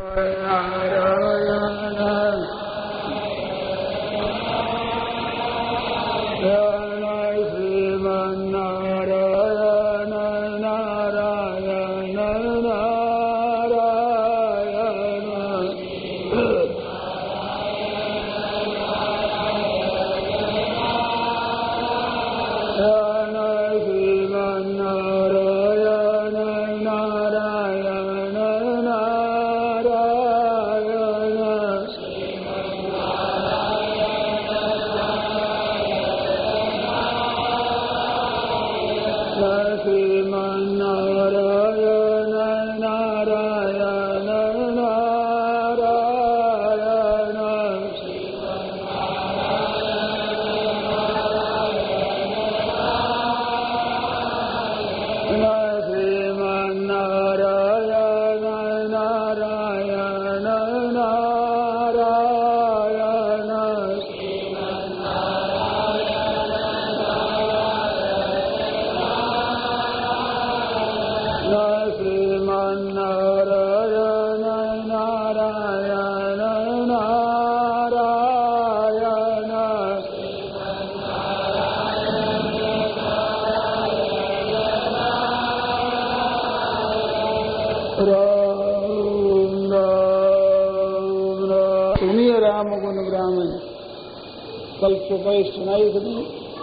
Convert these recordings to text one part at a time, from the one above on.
सुनिए राम गुण ब्राह्मण कल सुबह सुनाई थी।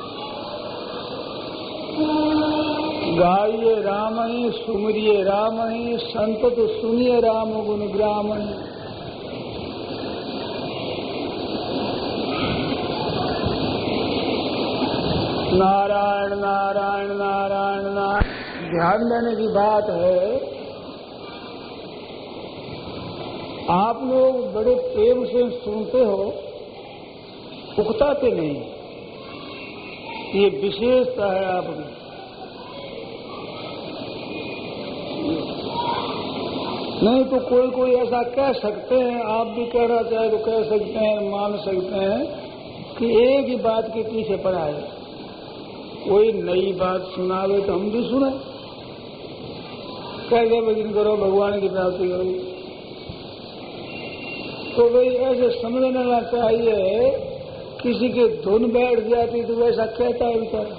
गाइए रामणी सुमरिए रामणी संतत सुनिए राम गुण ब्राह्मण। नारायण नारायण नारायण नारायण। ध्यान देने की बात है, आप लोग बड़े प्रेम से सुनते हो, उकताते नहीं। ये विशेषता है आपकी। नहीं तो कोई कोई ऐसा कह सकते हैं, आप भी कहना चाहे तो कह सकते हैं, मान सकते हैं कि एक ही बात के पीछे पड़ा है। कोई नई बात सुनावे तो हम भी सुने, कैसे भजन करो, भगवान की प्राप्ति करो। तो भाई ऐसे समझना चाहिए, किसी के धुन बैठ जाती तो वैसा कहता है बेचारा।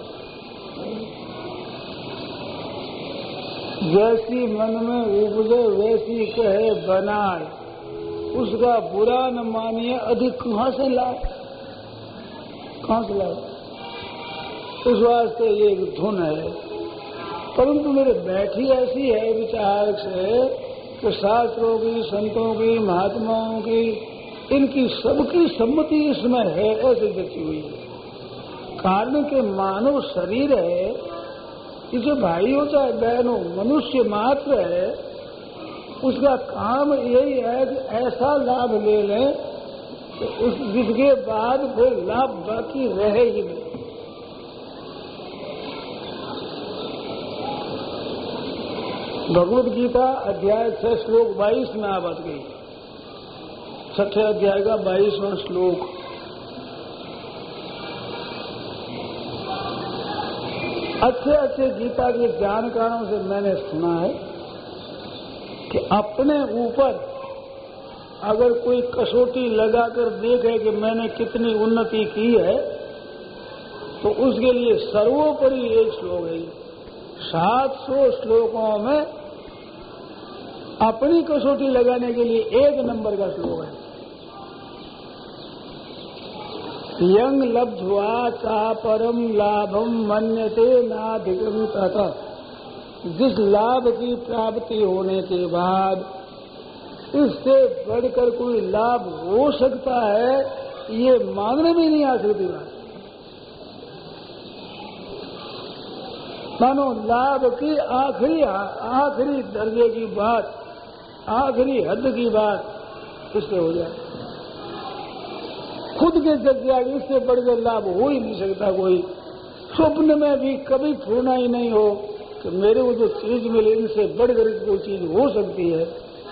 जैसी मन में उपजे वैसी कहे बनाए, उसका बुरा न मानिए, अधिक कहाँ से लाए, कहाँ से लाए। उस वास्ते ये एक धुन है। परंतु मेरे बैठी ऐसी है विचार से कि शास्त्रों की, संतों की, महात्माओं की, इनकी सबकी सम्मति इसमें है, ऐसे जची हुई है। कारण के मानव शरीर है, इसे भाई हो चाहे बहन हो, मनुष्य मात्र है। उसका काम यही है कि ऐसा लाभ ले लें कि उस जिसके बाद फिर लाभ बाकी रहे ही नहीं। भगवद गीता अध्याय 6 श्लोक 22 में आ बात गई। 6ठे अध्याय का 22वां श्लोक। अच्छे अच्छे गीता के जानकारों से मैंने सुना है कि अपने ऊपर अगर कोई कसौटी लगाकर देखे कि मैंने कितनी उन्नति की है, तो उसके लिए सर्वोपरि एक श्लोक है। 700 श्लोकों में अपनी कसौटी लगाने के लिए 1 नंबर का श्लोक है। यंग लब्ध्वा चापरम लाभम मन्यते नाधिकम तथा। जिस लाभ की प्राप्ति होने के बाद इससे बढ़कर कोई लाभ हो सकता है, ये मानने में नहीं आ सकती बात। मानो लाभ की आखिरी दर्जे की बात, आखिरी हद की बात इससे हो जाए। खुद के जगह इससे बढ़कर लाभ हो ही नहीं सकता। कोई स्वप्न में भी कभी फूरना ही नहीं हो कि मेरे को जो चीज मिले इनसे बढ़कर कोई चीज हो सकती है,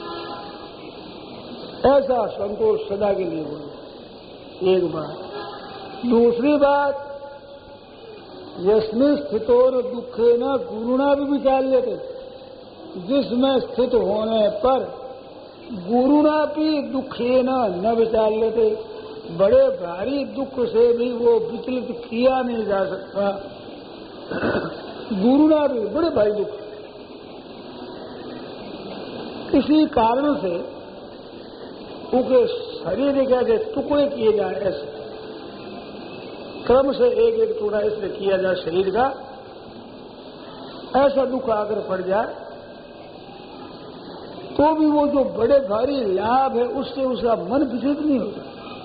ऐसा संतोष सदा के लिए हो। एक बात। दूसरी बात, यस्मिन् स्थितोर दुखे न गुरुणा भी विचार लेते। जिसमें स्थित होने पर गुरुणापि दुखेन न विचाल्यते, बड़े भारी दुख से भी वो विचलित किया नहीं जा सकता। गुरुना भी बड़े भारी दुख, किसी कारण से उनके शरीर के टुकड़े किए जाए, ऐसे क्रम से एक एक टुकड़ा इसलिए किया जाए शरीर का, ऐसा दुख आकर पड़ जाए तो भी वो जो बड़े भारी लाभ है उससे उसका मन विचलित नहीं होता।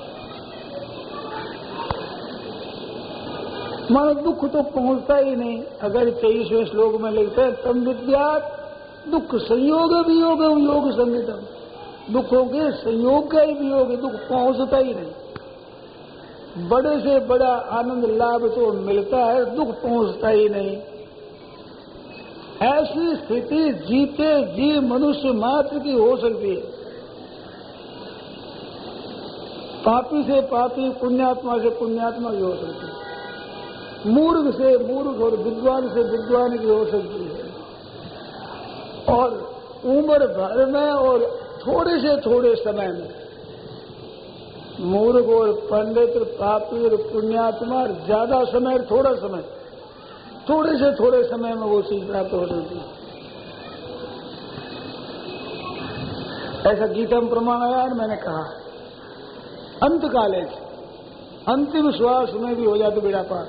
मन दुख तो पहुंचता ही नहीं। अगर 23वें श्लोक में लिखते हैं तम विद्यात् दुख संयोग वियोग योग संगीतम, दुखों के संयोग का ही वियोग है, दुख पहुंचता ही नहीं। बड़े से बड़ा आनंद लाभ तो मिलता है, दुख पहुंचता ही नहीं। ऐसी स्थिति जीते जी मनुष्य मात्र की हो सकती है। पापी से पापी, पुण्यात्मा से पुण्यात्मा की हो सकती है, मूर्ख से मूर्ख और विद्वान से विद्वान की हो सकती है। और उम्र भर में और थोड़े से थोड़े समय में मूर्ख और पंडित, पापी और पुण्यात्मा, ज्यादा समय थोड़ा समय, थोड़े से थोड़े समय में वो चीज प्राप्त हो सकती है। ऐसा गीता में प्रमाण आया और मैंने कहा अंत काले अंतिम श्वास में भी हो जाते बेड़ा पार।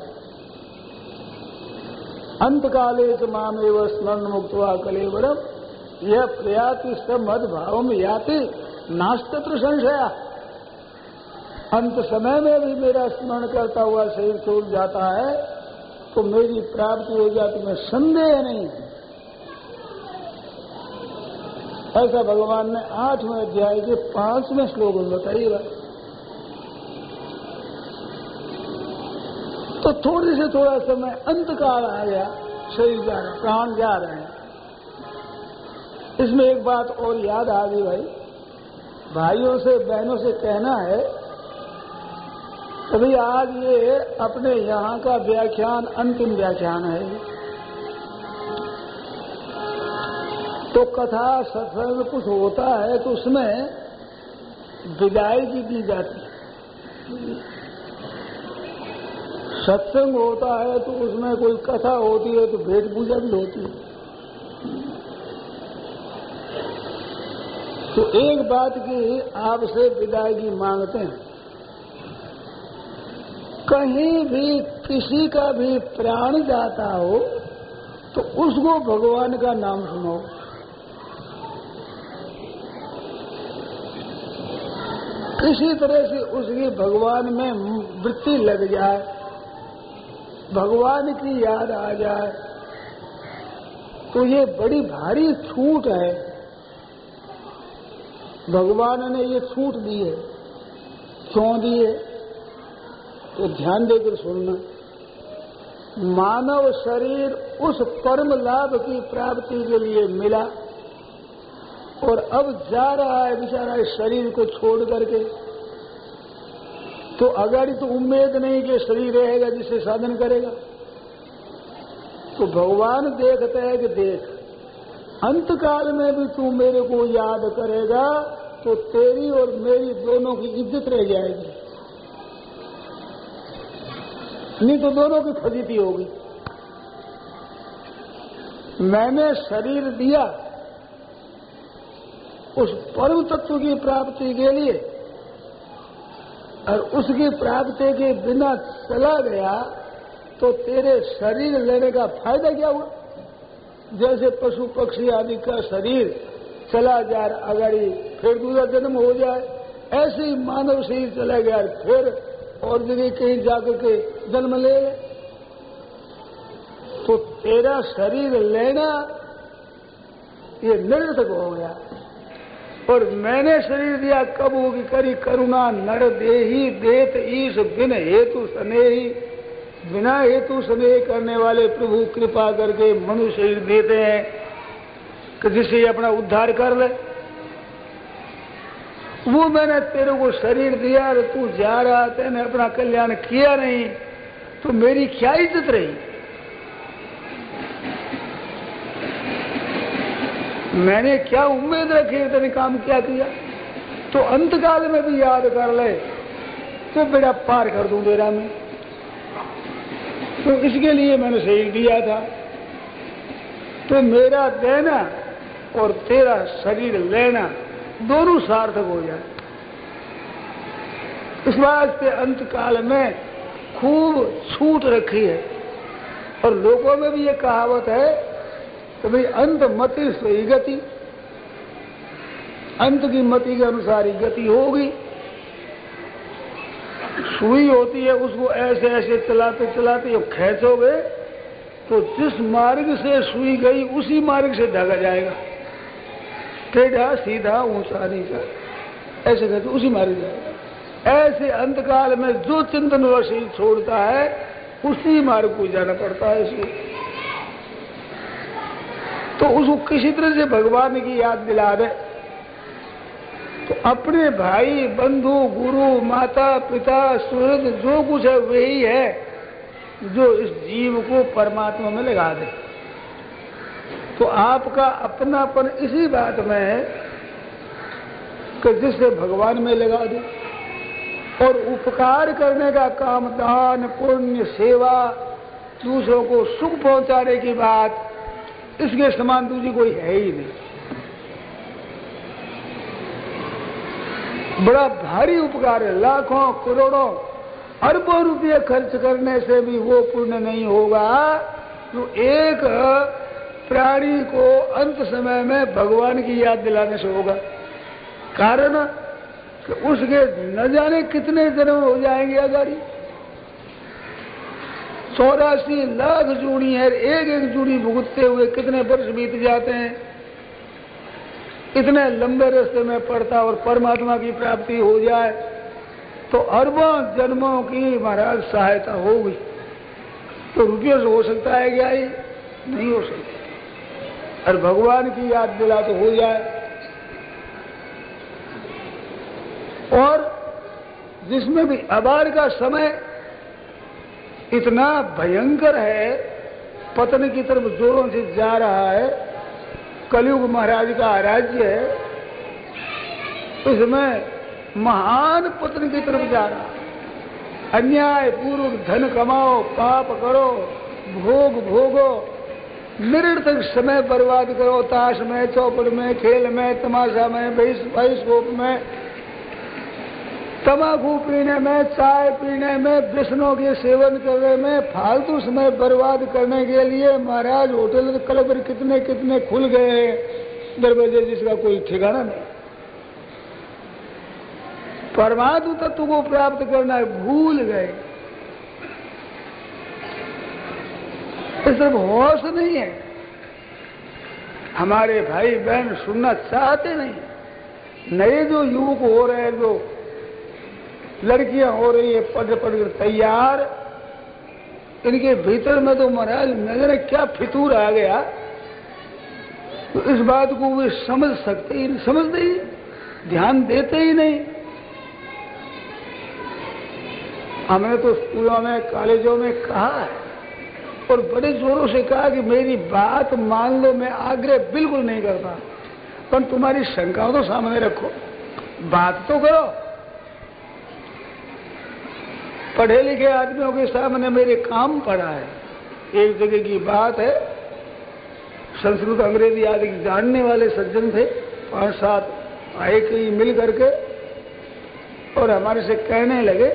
अंत काले च मामेव स्मरण मुक्त्वा कलेवरम यह प्रयाति सब मद भाव में याति नास्तत्र संशया। अंत समय में भी मेरा स्मरण करता हुआ शरीर छोड़ जाता है तो मेरी प्राप्ति हो जाती में संदेह नहीं। ऐसा भगवान ने 8वें अध्याय के 5वें श्लोक में बताइएगा। तो थोड़ी से थोड़ा समय अंतकाल आ गया, शरीर जा रहे, प्राण जा रहे हैं। इसमें एक बात और याद आ गई भाई, भाइयों से बहनों से कहना है कभी आज ये अपने यहाँ का व्याख्यान अंतिम व्याख्यान है, तो कथा सत्संग कुछ होता है तो उसमें विदाई की दी जाती है। सत्संग होता है तो उसमें कोई कथा होती है तो भेंट पूजा भी होती है। तो एक बात की आपसे विदायगी मांगते हैं, कहीं भी किसी का भी प्राण जाता हो तो उसको भगवान का नाम सुनो। किसी तरह से उसकी भगवान में वृत्ति लग जाए, भगवान की याद आ जाए, तो ये बड़ी भारी छूट है। भगवान ने ये छूट दी है। क्यों दी है तो ध्यान देकर सुनना। मानव शरीर उस परम लाभ की प्राप्ति के लिए मिला और अब जा रहा है बेचारा इस शरीर को छोड़ करके। तो अगर तो उम्मीद नहीं कि शरीर रहेगा जिससे साधन करेगा। तो भगवान देखते हैं कि देख अंतकाल में भी तू मेरे को याद करेगा तो तेरी और मेरी दोनों की इज्जत रह जाएगी, नहीं तो दोनों की फजीती होगी। मैंने शरीर दिया उस परम तत्व की प्राप्ति के लिए और उसकी प्राप्ति के बिना चला गया तो तेरे शरीर लेने का फायदा क्या हुआ। जैसे पशु पक्षी आदि का शरीर चला जाए अगाड़ी फिर दूसरा जन्म हो जाए, ऐसे ही मानव शरीर चला गया फिर और जगह कहीं जाकर के जन्म ले। तो तेरा शरीर लेना ये निरर्थक हो गया। और मैंने शरीर दिया कब होगी करी करुणा नर देही देत ईश बिन हेतु स्नेही। बिना हेतु स्नेह करने वाले प्रभु कृपा करके मनुष्य शरीर देते हैं कि जिससे अपना उद्धार कर ले। वो मैंने तेरे को शरीर दिया और तू जा रहा, तेने अपना कल्याण किया नहीं तो मेरी क्या इज्जत रही। मैंने क्या उम्मीद रखी, इतने काम क्या किया, तो अंतकाल में भी याद कर ले तो बेड़ा पार कर दूं तेरा मैं। तो इसके लिए मैंने शरीर दिया था, तो मेरा देना और तेरा शरीर लेना दोनों सार्थक हो जाए। इस वास्ते अंतकाल में खूब छूट रखी है। और लोगों में भी ये कहावत है कि भाई अंत मति सोई गति, अंत की मति के अनुसार ही गति होगी। सुई होती है, उसको ऐसे ऐसे चलाते चलाते खींचोगे तो जिस मार्ग से सुई गई उसी मार्ग से धागा जाएगा, टेढ़ा सीधा ऊंचा नीचा ऐसे कहते उसी मार्ग जाएगा। ऐसे अंतकाल में जो चिंतन वशी छोड़ता है उसी मार्ग को जाना पड़ता है इसको। तो उसको किसी तरह से भगवान की याद दिला दे, तो अपने भाई बंधु गुरु माता पिता सुहृद जो कुछ है वही है जो इस जीव को परमात्मा में लगा दे। तो आपका अपनापन इसी बात में है कि जिससे भगवान में लगा दे। और उपकार करने का काम, दान पुण्य सेवा, दूसरों को सुख पहुंचाने की बात, इसके समान दूसरी कोई है ही नहीं। बड़ा भारी उपकार है, लाखों करोड़ों अरबों रुपये खर्च करने से भी वो पुण्य नहीं होगा जो एक प्राणी को अंत समय में भगवान की याद दिलाने से होगा। कारण कि उसके न जाने कितने जन्म हो जाएंगे अगर 84 लाख जूनी है, एक एक जूनी भुगतते हुए कितने वर्ष बीत जाते हैं। इतने लंबे रास्ते में पड़ता और परमात्मा की प्राप्ति हो जाए तो अरबों जन्मों की महाराज सहायता होगी। तो रुपये से हो सकता है क्या? ये नहीं हो सकता। और भगवान की याद दिला तो हो जाए। और जिसमें भी अबार का समय इतना भयंकर है, पतन की तरफ जोरों से जा रहा है, कलयुग महाराज का राज्य है, इसमें महान पतन की तरफ जा रहा है। अन्याय पूर्वक धन कमाओ, पाप करो, भोग भोगो, निरर्थक समय बर्बाद करो, ताश में, चौपड़ में, खेल में, तमाशा में, बाइस्कोप में, तंबाकू पीने में, चाय पीने में, व्यसनों के सेवन करने में, फालतू समय बर्बाद करने के लिए महाराज होटल क्लब कितने कितने खुल गए दरवाजे, जिसका कोई ठिकाना नहीं। परमात्म तत्व को प्राप्त करना भूल गए, इस तरफ होश नहीं है। हमारे भाई बहन सुनना चाहते नहीं। नए जो युवक हो रहे हैं, जो लड़कियां हो रही है पढ़ कर तैयार, इनके भीतर में तो महाराज नजर क्या फितूर आ गया। तो इस बात को वे समझ सकते ही नहीं, समझते ही ध्यान देते ही नहीं। हमने तो स्कूलों में कॉलेजों में कहा है और बड़े जोरों से कहा कि मेरी बात मान लो, मैं आग्रह बिल्कुल नहीं करता, पर तुम्हारी शंकाओं तो सामने रखो, बात तो करो। पढ़े लिखे आदमियों के सामने मेरे काम पड़ा है। एक जगह की बात है, संस्कृत अंग्रेजी आदि जानने वाले सज्जन थे, 5-7 आए कई मिल करके, और हमारे से कहने लगे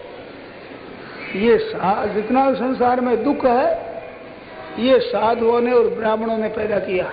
ये जितना संसार में दुख है ये साधुओं ने और ब्राह्मणों ने पैदा किया।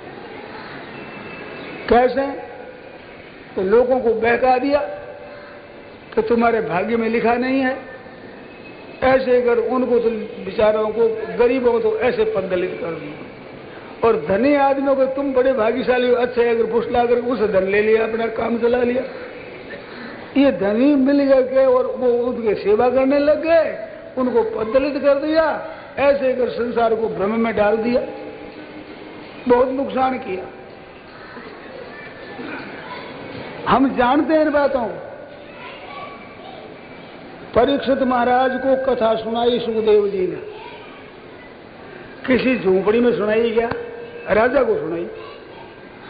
कैसे? तो लोगों को बहका दिया कि तुम्हारे भाग्य में लिखा नहीं है, ऐसे अगर उनको तो बेचारों को, गरीबों को तो ऐसे पददलित कर दिया, और धनी आदमियों को तुम बड़े भाग्यशाली हो, अच्छे अगर फुसला कर उसे धन ले लिया, अपना काम चला लिया। ये धनी मिल करके और वो उनकी सेवा करने लग गए, उनको पददलित कर दिया, ऐसे कर संसार को भ्रम में डाल दिया, बहुत नुकसान किया। हम जानते हैं इन बातों को। परीक्षित महाराज को कथा सुनाई सुखदेव जी ने, किसी झोंपड़ी में सुनाई क्या? राजा को सुनाई।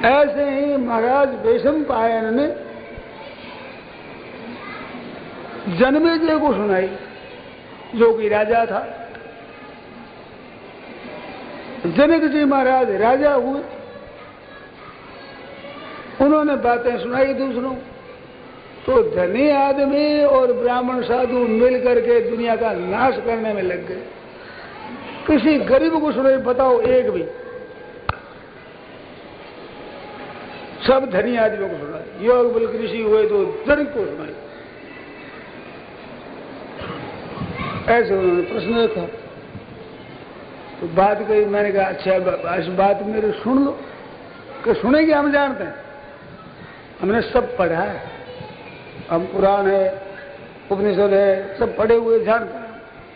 ऐसे ही महाराज वैशंपायन ने जन्मेजय को सुनाई, जो कि राजा था। जनक जी महाराज राजा हुए, उन्होंने बातें सुनाई दूसरों, तो धनी आदमी और ब्राह्मण साधु मिलकर के दुनिया का नाश करने में लग गए। किसी गरीब को सुनाई बताओ एक भी, सब धनी आदमियों को सुनाई। योग बल कृषि हुए तो धनिक को सुनाई। ऐसे उन्होंने प्रश्न रखा, तो बात कही। मैंने कहा अच्छा इस बात मेरे सुन लो। कि सुनेंगे, हम जानते हैं, हमने सब पढ़ा है, हम पुराण है, उपनिषद है, सब पढ़े हुए जानते हैं।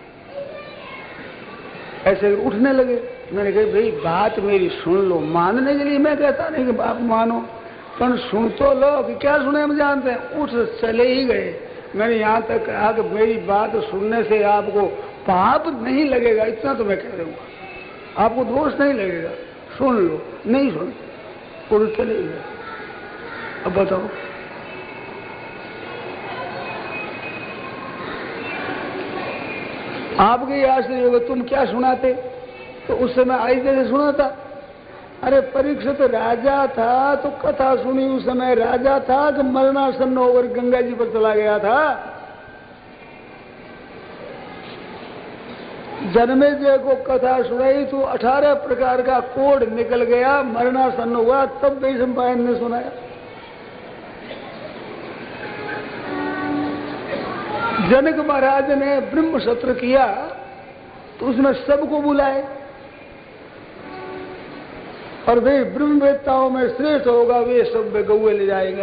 ऐसे उठने लगे। मैंने कहा भाई बात मेरी सुन लो। मानने के लिए मैं कहता नहीं कि आप मानो, पर सुन तो लो। कि क्या सुने हम जानते हैं। उठ चले ही गए। मैंने यहाँ तक कहा कि मेरी बात सुनने से आपको पाप नहीं लगेगा, इतना तो मैं कह दूंगा, आपको दोष नहीं लगेगा, सुन लो। नहीं सुन, उड़ चले गए। अब बताओ, आपके आश्चर्य होगा तुम क्या सुनाते। तो उस समय आइजे से सुना था। अरे परीक्षित राजा था तो कथा सुनी। उस समय राजा था कि मरणासन्न होकर गंगा जी पर चला गया था। जन्मेजय को कथा सुनाई तो 18 प्रकार का कोड निकल गया, मरणासन्न हुआ, तब वैशंपायन ने सुनाया। जनक महाराज ने ब्रह्म सत्र किया तो उसमें सबको बुलाए, और वे ब्रह्मवेत्ताओं में श्रेष्ठ होगा, वे सब गौए ले जाएगा।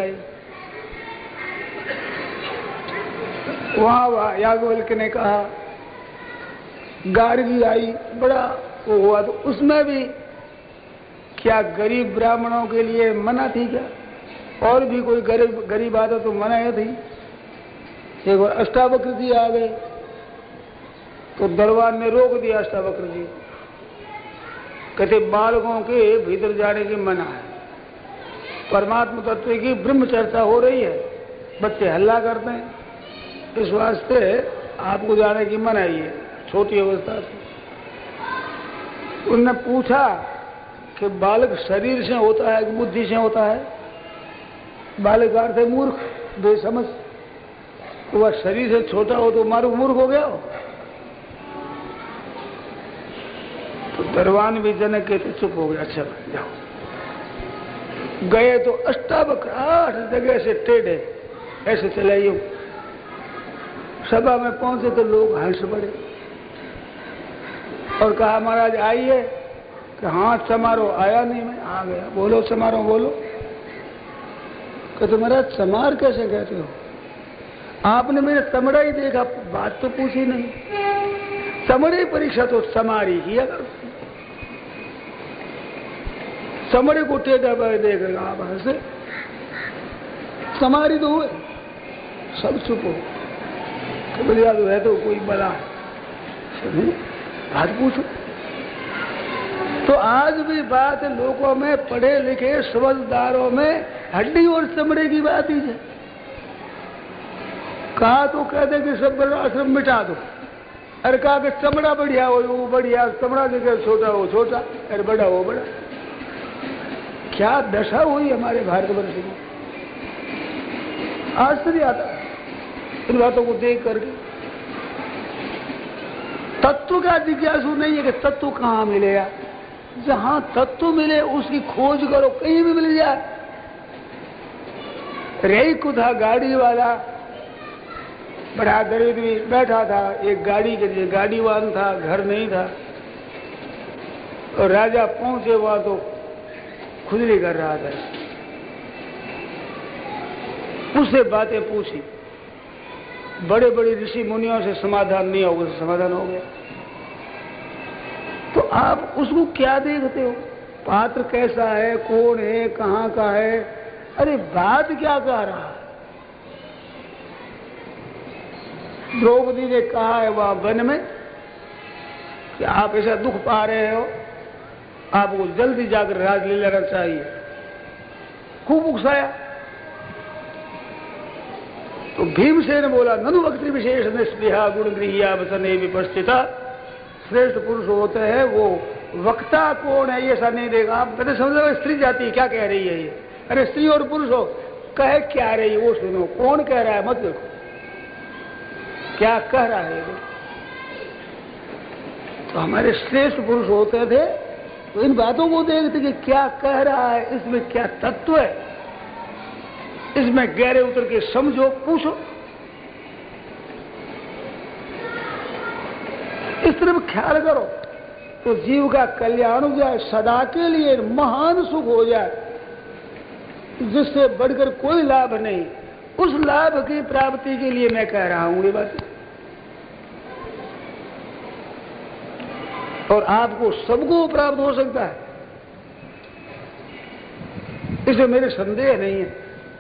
वहां याज्ञवल्क्य ने कहा, गार्गी आई, बड़ा वो हुआ। तो उसमें भी क्या गरीब ब्राह्मणों के लिए मना थी क्या? और भी कोई गरीब आता तो मना ही थी। एक बार अष्टावक्र जी आ गए तो दरबार ने रोक दिया। अष्टावक्र जी कहते बालकों के भीतर जाने की मना है, परमात्मा तत्व की ब्रह्म चर्चा हो रही है, बच्चे हल्ला करते हैं, इस वास्ते आपको जाने की मनाही है छोटी अवस्था से। उन्होंने पूछा कि बालक शरीर से होता है कि बुद्धि से होता है? बालक अर्थ है मूर्ख, बेसमझ। तो वह शरीर से छोटा हो तो मारू मूर्ख हो गया हो। तो दरबान भी जनक के तो चुप हो गया। अच्छा जाओ। गए तो अष्टावक्र 8 जगह से टेढ़े ऐसे चलाइयो। सभा में पहुंचे तो लोग हंस पड़े और कहा महाराज आइए। कि हाँ समारोह आया नहीं, मैं आ गया। बोलो समारोह बोलो। कहते महाराज समार कैसे कहते हो? आपने मेरे चमड़ा ही देखा, बात तो पूछी नहीं। चमड़े परीक्षा तो समारी ही अगर चमड़े को टेढ़ा पर देख रहे आप हंसे, समारी तो हुए। सब चुप हो। बढ़िया तो है तो कोई बला है, बात पूछो। तो आज भी बात लोगों में, पढ़े लिखे समझदारों में हड्डी और चमड़े की बात ही है। कहा तो कहते कि सब आश्रम मिटा दो। अरे कहा कि चमड़ा बढ़िया हो वो बढ़िया, चमड़ा जगह छोटा हो छोटा, अरे बड़ा हो बड़ा। क्या दशा हुई हमारे भारतवर्ष में, आश्चर्य आता है इन बातों को देख करके। तत्व का जिज्ञासु नहीं है कि तत्व कहाँ मिलेगा। जहां तत्व मिले उसकी खोज करो, कहीं भी मिल जाए। रही को था गाड़ी वाला, बड़ा दरिद्री बैठा था, एक गाड़ी के लिए गाड़ीवान था, घर नहीं था। और राजा पहुंचे वहां तो खुजली कर रहा था। उससे बातें पूछी, बड़े बड़े ऋषि मुनियों से समाधान नहीं होगा, समाधान हो गया। तो आप उसको क्या देखते हो? पात्र कैसा है, कौन है, कहाँ का है? अरे बात क्या कह रहा है? द्रौपदी ने कहा है वहां वन में कि आप ऐसा दुख पा रहे हो, आपको जल्दी जाकर राजलीला रचना चाहिए। खूब उकसाया। तो भीमसेन बोला, ननु भक्ति विशेष निस्पृहा गुण गृहिया वचने विपस्थिता। श्रेष्ठ पुरुष होते हैं वो वक्ता कौन है ये ऐसा नहीं देगा। आप पहले समझो स्त्री जाति क्या कह रही है ये, अरे स्त्री और पुरुष हो कहे क्या रही वो सुनो, कौन कह रहा है मत देखो क्या कह रहा है। तो हमारे श्रेष्ठ पुरुष होते थे तो इन बातों को देखते कि क्या कह रहा है, इसमें क्या तत्व है, इसमें गहरे उतर के समझो, पूछो। इस तरफ ख्याल करो तो जीव का कल्याण हो जाए, सदा के लिए महान सुख हो जाए, जिससे बढ़कर कोई लाभ नहीं। उस लाभ की प्राप्ति के लिए मैं कह रहा हूं ये बात। और आपको सबको प्राप्त हो सकता है, इसमें मेरे संदेह नहीं है।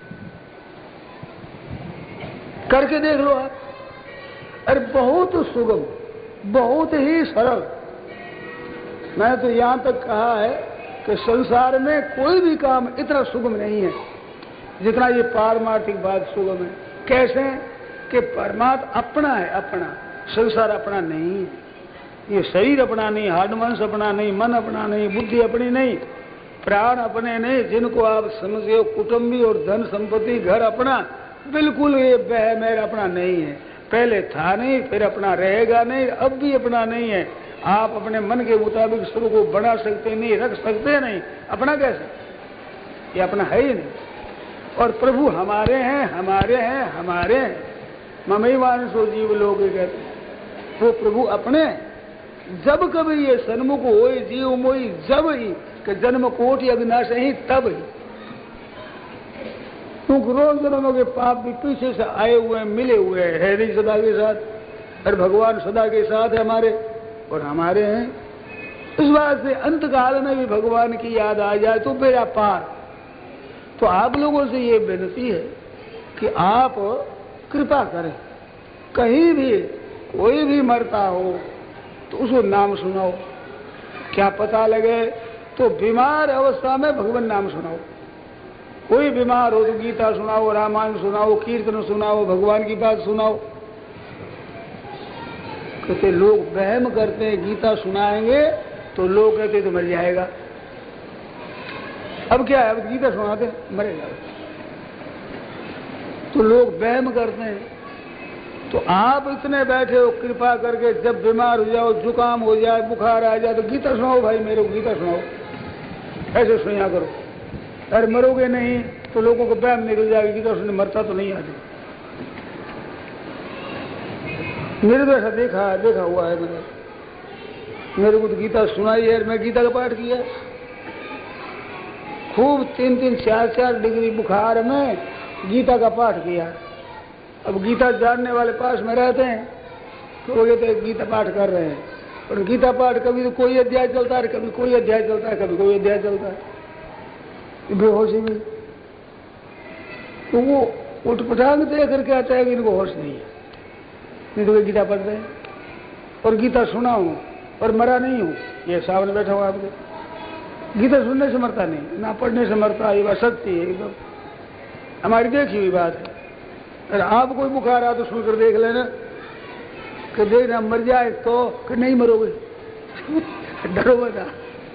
करके देख लो आप। अरे बहुत सुगम, बहुत ही सरल। मैंने तो यहां तक कहा है कि संसार में कोई भी काम इतना सुगम नहीं है जितना ये पारमार्थिक बात सुगम है। कैसे कि परमात्मा अपना है, अपना, संसार अपना नहीं है। ये शरीर अपना नहीं, हाड मांस अपना नहीं, मन अपना नहीं, बुद्धि अपनी नहीं, प्राण अपने नहीं, जिनको आप समझे हो कुटुंबी और धन संपत्ति घर अपना, बिल्कुल ये बह मेरा अपना नहीं है। पहले था नहीं, फिर अपना रहेगा नहीं, अब भी अपना नहीं है। आप अपने मन के मुताबिक शुरू को बढ़ा सकते नहीं, रख सकते नहीं, अपना कैसे, ये अपना है ही नहीं। और प्रभु हमारे हैं, हमारे हैं, हमारे हैं। ममैवांसो जीव लोग कहते हैं, वो प्रभु अपने। जब कभी ये सन्मुख होई जीव मोई, जब ही कि जन्म कोटि अविनाश ही, तब ही। क्योंकि रोज जन्मों के पाप भी पीछे से आए हुए हैं, मिले हुए हैं, है नहीं सदा के साथ। और भगवान सदा के साथ है हमारे, और हमारे हैं। इस बात से अंत काल में भी भगवान की याद आ जाए तो बेड़ा पार। तो आप लोगों से ये विनती है कि आप कृपा करें, कहीं भी कोई भी मरता हो तो उसको नाम सुनाओ। क्या पता लगे तो बीमार अवस्था में भगवान नाम सुनाओ। कोई बीमार हो तो गीता सुनाओ, रामायण सुनाओ, कीर्तन सुनाओ, भगवान की बात सुनाओ। कहते लोग वहम करते हैं गीता सुनाएंगे तो लोग कहते तो मर जाएगा। अब क्या है, अब गीता सुनाते मरेगा। तो लोग वहम करते हैं। तो आप इतने बैठे हो, कृपा करके जब बीमार हो जाओ, जुकाम हो जाए, बुखार आ जाए तो गीता सुनाओ भाई, मेरे को गीता सुनाओ, ऐसे सुना करो। अरे मरोगे नहीं तो लोगों को वहम नहीं हो जाएगा, गीता सुनने मरता तो नहीं आदमी। मेरे तो ऐसा देखा हुआ है। मेरे को तो गीता सुनाई है, मैं गीता का पाठ किया खूब, 3-3, 4-4 डिग्री बुखार में गीता का पाठ किया। अब गीता जानने वाले पास में रहते हैं तो वो कहते गीता पाठ कर रहे हैं, और गीता पाठ कभी तो कोई अध्याय चलता है, कभी कोई अध्याय चलता है, कभी कोई अध्याय चलता है, बेहोशी में। तो वो उठपटांग देख करके आता है कि इनको होश नहीं है, नहीं तो वे गीता पढ़ रहे हैं। और गीता सुना हूं और मरा नहीं हूं, ये सामने बैठा हुआ आपके। गीता सुनने से मरता नहीं, ना पढ़ने से मरता, ये बात सच्ची है एकदम, हमारी देखी हुई बात है। अगर आप कोई बुखार आ तो सुनकर देख लेना कि देखना मर जाए तो कि नहीं मरोगे डरो बता।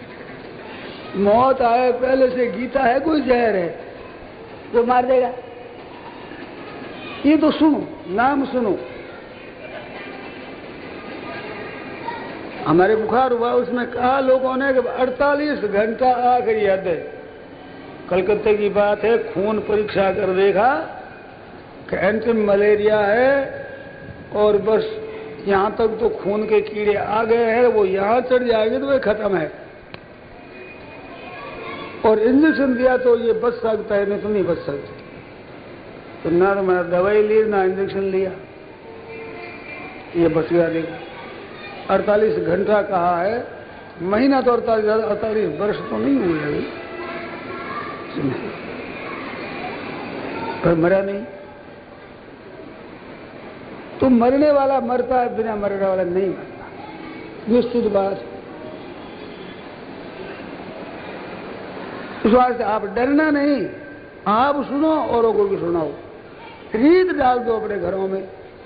मौत आए पहले से गीता है कोई जहर है जो मार देगा। ये तो सुनो, नाम सुनो। हमारे बुखार हुआ, उसमें कहा लोगों ने कि 48 घंटा आखिरी हद है। कलकत्ते की बात है, खून परीक्षा कर देखा कि एंटिम मलेरिया है, और बस यहां तक तो खून के कीड़े आ गए हैं, वो यहां चढ़ जाएंगे तो वो खत्म है। और इंजेक्शन दिया तो ये बच सकता है, नहीं तो नहीं बच सकता। तो ना तो मैंने दवाई ली ना इंजेक्शन लिया, ये बच गया। देखो 48 घंटा कहा है, महीना तो 48 वर्ष तो नहीं हुए अभी, पर मरा नहीं। तो मरने वाला मरता है, बिना मरने वाला नहीं मरता, निश्चित बात। इस वास्ते आप डरना नहीं, आप सुनो औरों को भी सुनाओ। रीत डाल दो अपने घरों में।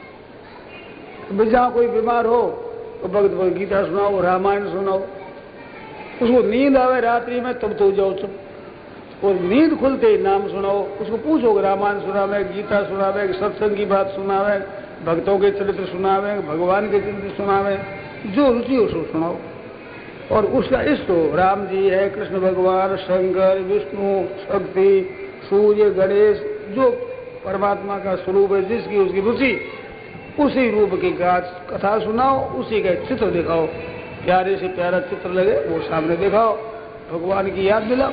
जहां कोई बीमार हो तो भगवद गीता सुनाओ, रामायण सुनाओ। उसको नींद आवे रात्रि में तब तो जाओ चुप, और नींद खुलते ही नाम सुनाओ। उसको पूछो रामायण सुनावे, गीता सुनावे, सत्संग की बात सुनावे, भक्तों के चरित्र सुनावे, भगवान के चरित्र सुनावे, जो रुचि हो सो सुनाओ। और उसका इष्ट हो, राम जी है, कृष्ण भगवान, शंकर, विष्णु, शक्ति, सूर्य, गणेश, जो परमात्मा का स्वरूप है, जिसकी उसकी रुचि, उसी रूप की कथा सुनाओ, उसी का चित्र दिखाओ। प्यारे से प्यारा चित्र लगे वो सामने दिखाओ, भगवान की याद दिलाओ।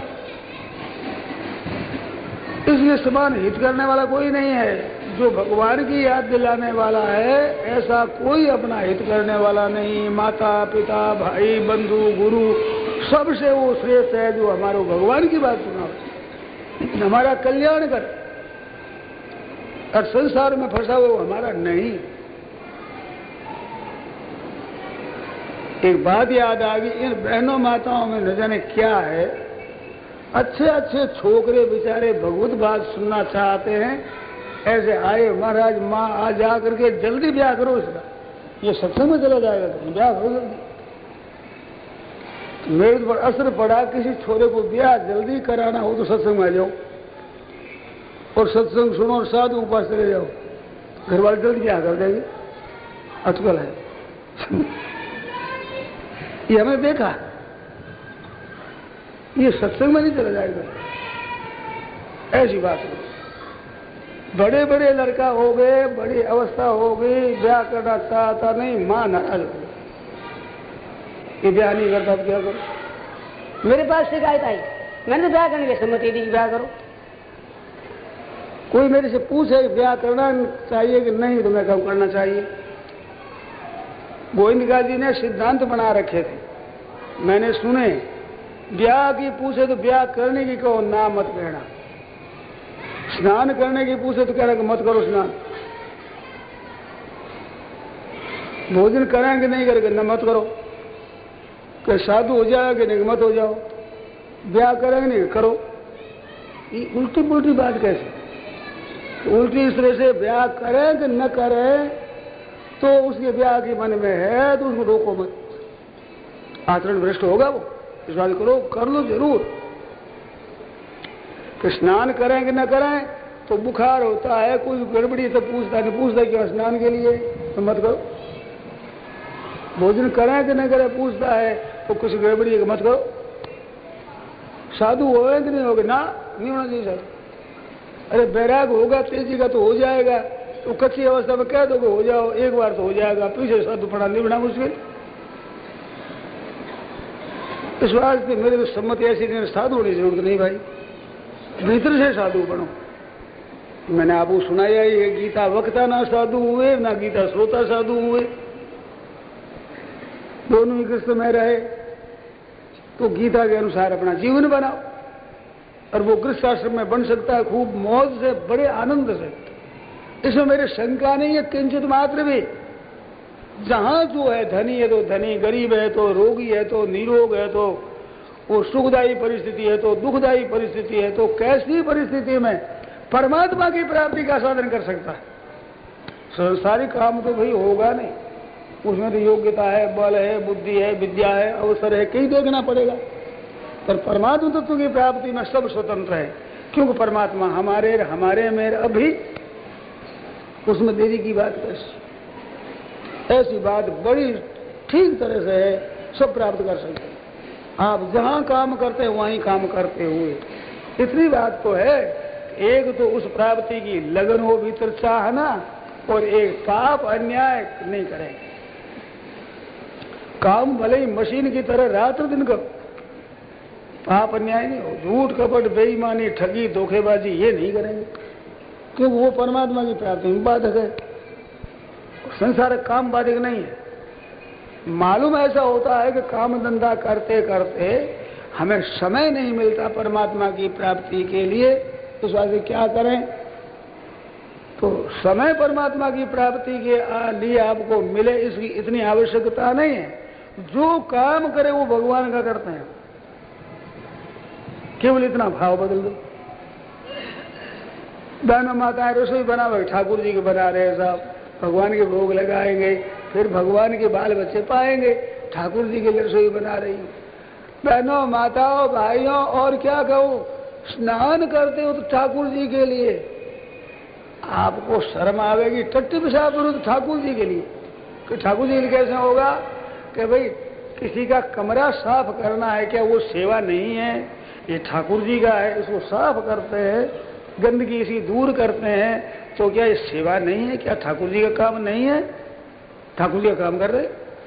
इसलिए समान हित करने वाला कोई नहीं है। जो भगवान की याद दिलाने वाला है, ऐसा कोई अपना हित करने वाला नहीं। माता पिता भाई बंधु गुरु सबसे वो श्रेष्ठ है जो हमारे भगवान की बात सुनाओ, हमारा कल्याण कर। और संसार में फंसा वो हमारा नहीं। एक बात याद आ गई, इन बहनों माताओं में न जाने क्या है, अच्छे अच्छे छोकरे बेचारे भगवत बात सुनना चाहते हैं, ऐसे आए महाराज माँ आ जा करके जल्दी ब्याह करो इसका, ये सत्संग में चला जाएगा, तो ब्याह करो जल्दी। मेरे पर असर पड़ा, किसी छोरे को ब्याह जल्दी कराना हो तो सत्संग में आ जाओ और सत्संग सुनो और साधु के पास चले जाओ, घर वाले जल्दी ब्याह कर देंगे। अटकल है ये हमने देखा, ये सत्संग में नहीं चला जाएगा। ऐसी बात है, बड़े बड़े लड़का हो गए, बड़ी अवस्था हो गई, ब्याह करना चाहता नहीं, मां नाराज हो गई, ये ब्याह नहीं करता, अब क्या करो। मेरे पास शिकायत आई, मैंने तो ब्याह करने की सम्मति दी, ब्याह करो। कोई मेरे से पूछे ब्याह करना चाहिए कि नहीं, तो मैं कहूं करना चाहिए। गोविंदका जी ने सिद्धांत बना रखे थे, मैंने सुने। ब्याह की पूछे तो ब्याह करने की कहो, ना मत कहना। स्नान करने की पूछे तो कहना कि मत करो स्नान। भोजन करेंगे नहीं करेंगे ना मत करो, कि साधु हो जाएगा नहीं मत हो जाओ, ब्याह करेंगे नहीं करो। ये उल्टी पुल्टी बात कैसे? तो उल्टी इस तरह से ब्याह करें कि न करें, तो उसके ब्याह के मन में है तो उसको रोको मत, आचरण भ्रष्ट होगा वो। इस बात करो, कर लो जरूर। कि स्नान करें कि न करें, तो बुखार होता है, कोई गड़बड़ी तो पूछता नहीं, पूछता क्यों स्नान के लिए, तो मत करो। भोजन करें कि न करें पूछता है, तो कुछ गड़बड़ी है मत करो। साधु होए कि नहीं होगे, ना नहीं होना चाहिए साधु। अरे बैराग होगा तेजी का तो हो जाएगा, तो कच्ची अवस्था में कह दोगे हो जाओ, एक बार तो हो जाएगा, पीछे साधु पड़ा नहीं बना मुश्किल। इस वास्ते मेरे तो सम्मति ऐसी नहीं, साधु होने की जरूरत नहीं भाई, भीतर से साधु बनो। मैंने आपको सुनाया ही, गीता वक्ता ना साधु हुए, ना गीता श्रोता साधु हुए, दोनों ही कृष्ण में रहे। तो गीता के अनुसार अपना जीवन बनाओ, और वो गृहस्थ आश्रम में बन सकता है खूब मौज से, बड़े आनंद से। इसमें मेरे शंका नहीं है किंचित मात्र भी। जहां जो है, धनी है तो धनी, गरीब है तो रोगी है तो निरोग है, तो वो सुखदायी परिस्थिति है तो दुखदायी परिस्थिति है, तो कैसी परिस्थिति में परमात्मा की प्राप्ति का साधन कर सकता है। सांसारिक काम तो भाई होगा नहीं, उसमें तो योग्यता है, बल है, बुद्धि है, विद्या है, अवसर है, कहीं देखना पड़ेगा। पर परमात्मा तत्व की प्राप्ति में सब स्वतंत्र है, क्योंकि परमात्मा हमारे में अभी, उसमें देरी की बात कैसी? ऐसी बात बड़ी ठीक तरह से है, सब प्राप्त कर सकते हैं। आप जहां काम करते हैं वहीं काम करते हुए, इतनी बात तो है। एक तो उस प्राप्ति की लगन हो, भीतर चाहना, और एक पाप अन्याय नहीं करेंगे। काम भले ही मशीन की तरह रात दिन करो, पाप अन्याय नहीं हो। झूठ कपट बेईमानी ठगी धोखेबाजी ये नहीं करेंगे, क्योंकि वो परमात्मा की प्राप्ति में बाधक है, संसारिक काम बाधक नहीं है। मालूम ऐसा होता है कि काम धंधा करते करते हमें समय नहीं मिलता परमात्मा की प्राप्ति के लिए, तो इस वास्ते क्या करें? तो समय परमात्मा की प्राप्ति के लिए आपको मिले, इसकी इतनी आवश्यकता नहीं है। जो काम करे वो भगवान का करते हैं, केवल इतना भाव बदल दो। बहनों माताएं रसोई बना हुई ठाकुर जी के बना रहे साहब, भगवान के भोग लगाएंगे, फिर भगवान के बाल बच्चे पाएंगे, ठाकुर जी के लिए रसोई बना रही हूँ। बहनों माताओं भाइयों और क्या कहूँ, स्नान करते हो तो ठाकुर जी के लिए, आपको शर्म आवेगी, टट्टी पेशाब करो तो ठाकुर जी के लिए। कि ठाकुर जी के लिए कैसे होगा कि भाई किसी का कमरा साफ करना है, क्या वो सेवा नहीं है? ये ठाकुर जी का है, इसको साफ करते हैं, गंदगी इसी दूर करते हैं, तो क्या ये सेवा नहीं है? क्या ठाकुर जी का काम नहीं है? ठाकुर जी का काम कर रहे,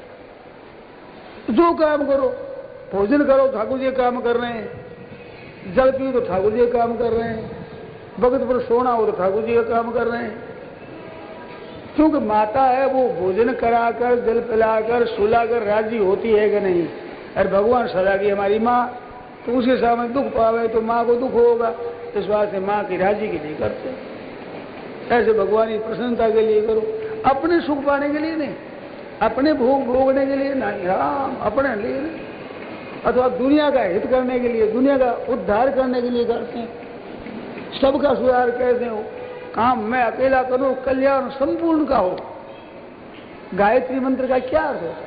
जो काम करो, भोजन करो ठाकुर जी का काम कर रहे हैं, जल पियो तो ठाकुर जी का काम कर रहे हैं, भगत पर सोना हो तो ठाकुर जी का काम कर रहे हैं। क्योंकि माता है वो भोजन कराकर जल पिलाकर सुलाकर राजी होती है कि नहीं? अरे भगवान सदा की हमारी माँ, तो उसके सामने दुख पावे तो माँ को दुख होगा, इस बात से माँ की राजी के लिए करते। ऐसे भगवान की प्रसन्नता के लिए करो, अपने सुख पाने के लिए नहीं, अपने भोग भोगने के लिए नहीं, राम अपने लिए नहीं, अथवा दुनिया का हित करने के लिए, दुनिया का उद्धार करने के लिए करते हैं। सबका सुधार कैसे हो? काम मैं अकेला करूं, कल्याण संपूर्ण का हो। गायत्री मंत्र का क्या अर्थ है?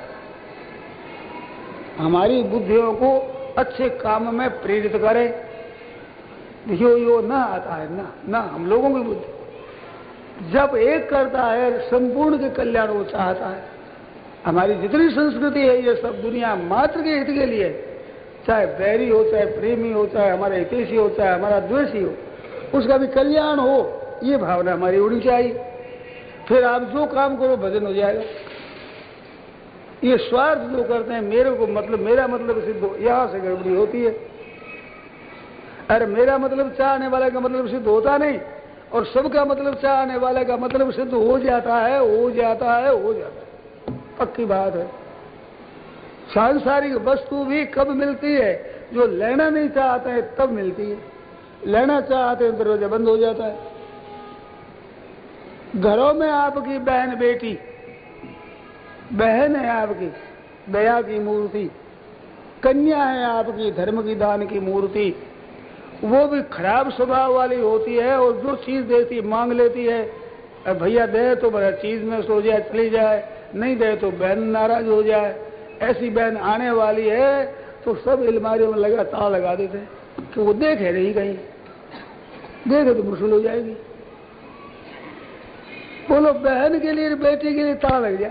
हमारी बुद्धियों को अच्छे काम में प्रेरित करे। देखियो यो ना आता है ना हम लोगों की बुद्धि जब एक करता है संपूर्ण के कल्याण वो चाहता है। हमारी जितनी संस्कृति है ये सब दुनिया मात्र के हित के लिए, चाहे बैरी हो, चाहे प्रेमी हो, चाहे हमारा हितैषी हो, चाहे हमारा द्वेषी हो, उसका भी कल्याण हो, ये भावना हमारी होनी चाहिए। फिर आप जो काम करो भजन हो जाएगा। ये स्वार्थ जो करते हैं, मेरे को मतलब मेरा मतलब सिद्ध हो, यहां से गड़बड़ी होती है। अरे मेरा मतलब चाहने वाले का मतलब सिद्ध होता नहीं, और सबका मतलब चाहने वाले का मतलब सिद्ध हो जाता है, हो जाता है, हो जाता है, पक्की बात है। सांसारिक वस्तु भी कब मिलती है? जो लेना नहीं चाहते हैं तब मिलती है, लेना चाहते हैं दरवाजा बंद हो जाता है। घरों में आपकी बहन बेटी, बहन है आपकी दया की मूर्ति, कन्या है आपकी धर्म की दान की मूर्ति, वो भी खराब स्वभाव वाली होती है और जो चीज देती मांग लेती है। भैया दे तो बड़ा चीज में सो जाए चली जाए, नहीं दे तो बहन नाराज हो जाए। ऐसी बहन आने वाली है तो सब अलमारियों में लगा ताला लगा देते हैं कि वो देखे नहीं, कहीं देखे तो मुश्किल हो जाएगी। बोलो बहन के लिए बेटी के लिए ताला लग जाए,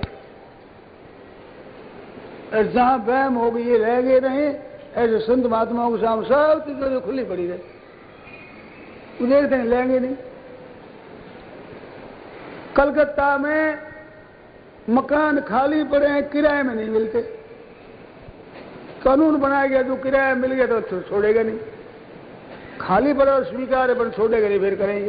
जहां वहम होगी ये रह गए नहीं। ऐसे संत महात्माओं के सामने सब चीजें खुली पड़ी रहे, वो देखते हैं लेंगे नहीं। कलकत्ता में मकान खाली पड़े हैं, किराए में नहीं मिलते। कानून बनाया गया जो किराया मिल गया तो छोड़ेगा नहीं, खाली पड़ा स्वीकार है पर छोड़ेगा नहीं, फिर करेंगे।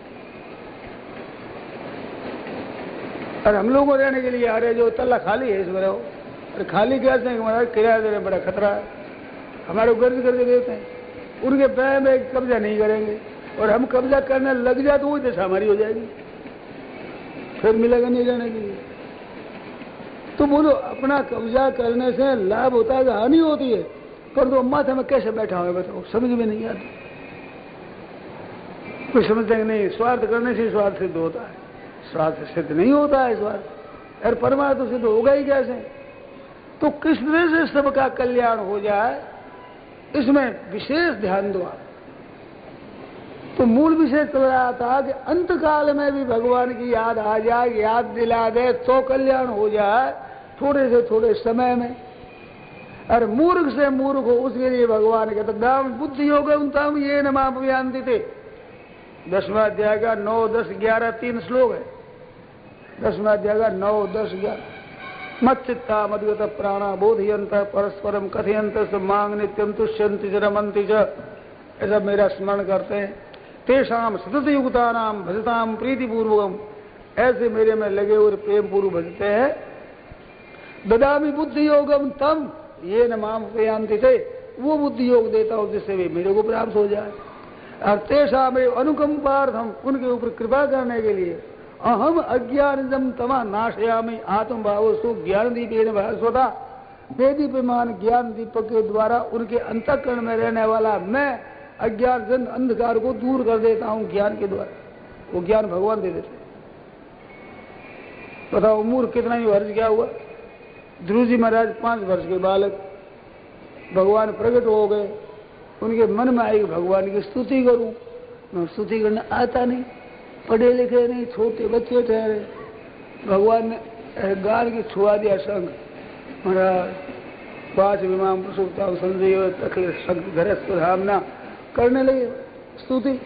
और हम लोगों को रहने के लिए आ रहे जो तल्ला खाली है इसमें रहो, और खाली कैसे हैं? हमारा किराया देने बड़ा खतरा है, हमारे गर्ज करके देते हैं, उनके पैर में कब्जा नहीं करेंगे, और हम कब्जा करने लग जाए तो वही दशा हमारी हो जाएगी, फिर मिलेगा नहीं रहने के लिए। तो बोलो अपना कब्जा करने से लाभ होता है, हानि होती है, पर तो माथे में कैसे बैठा हुआ बताओ, समझ में नहीं आता। कोई समझते हैं नहीं, स्वार्थ करने से स्वार्थ सिद्ध होता है, स्वार्थ सिद्ध नहीं होता है स्वार्थ, और परमार्थ तो सिद्ध होगा ही कैसे? तो किस तरह से सबका कल्याण हो जाए इसमें विशेष ध्यान दो आप। तो मूल विषय चल रहा था कि अंत काल में भी भगवान की याद आ जाए, याद दिला दे तो कल्याण हो जाए थोड़े से थोड़े समय में। और मूर्ख से मूर्ख हो उसके लिए भगवान कहते दाम बुद्धि योग उनताम ये नमापयांति थे। 10वां अध्याय का 9, 10, 11 3 श्लोक है। 10वां अध्याय का 9, 10, 11 मच्चित्ता मद्गत प्राणा बोधयंत परस्परम कथयंत मांग नित्यम तुष्यंति च रमंति च, ऐसा मेरा स्मरण करते हैं। तेषाम सतत युक्ता नाम भजताम प्रीतिपूर्वकम, ऐसे मेरे में लगे हुए प्रेम पूर्व भजते हैं। ददामी बुद्धि योगम तम ये न माम प्रयांति थे, वो बुद्धि योग देता हूं जिससे भी मेरे को प्राप्त हो जाए। और तेषाम अनुकंपार्थम, उनके ऊपर कृपा करने के लिए अहम अज्ञानिजम तमा नाशयामी आत्म भावस्तु ज्ञान दीपेन भास्वता, वेदीप्यमान ज्ञान दीपक के द्वारा उनके अंतःकरण में रहने वाला मैं अज्ञान अंधकार को दूर कर देता हूं ज्ञान के द्वारा। वो ज्ञान भगवान दे देते। बताओ मूर्ख कितना ही वर्ष क्या हुआ। ध्रुव जी महाराज 5 वर्ष के बालक, भगवान प्रकट हो गए, उनके मन में आई भगवान की स्तुति करूं, मैं स्तुति करना आता नहीं, पढ़े लिखे नहीं, छोटे बच्चे ठहरे। भगवान ने गाल की छुआ दिया संग, महाराज 5 विमान सुखता संजय घर धामना करने लगे स्तुति।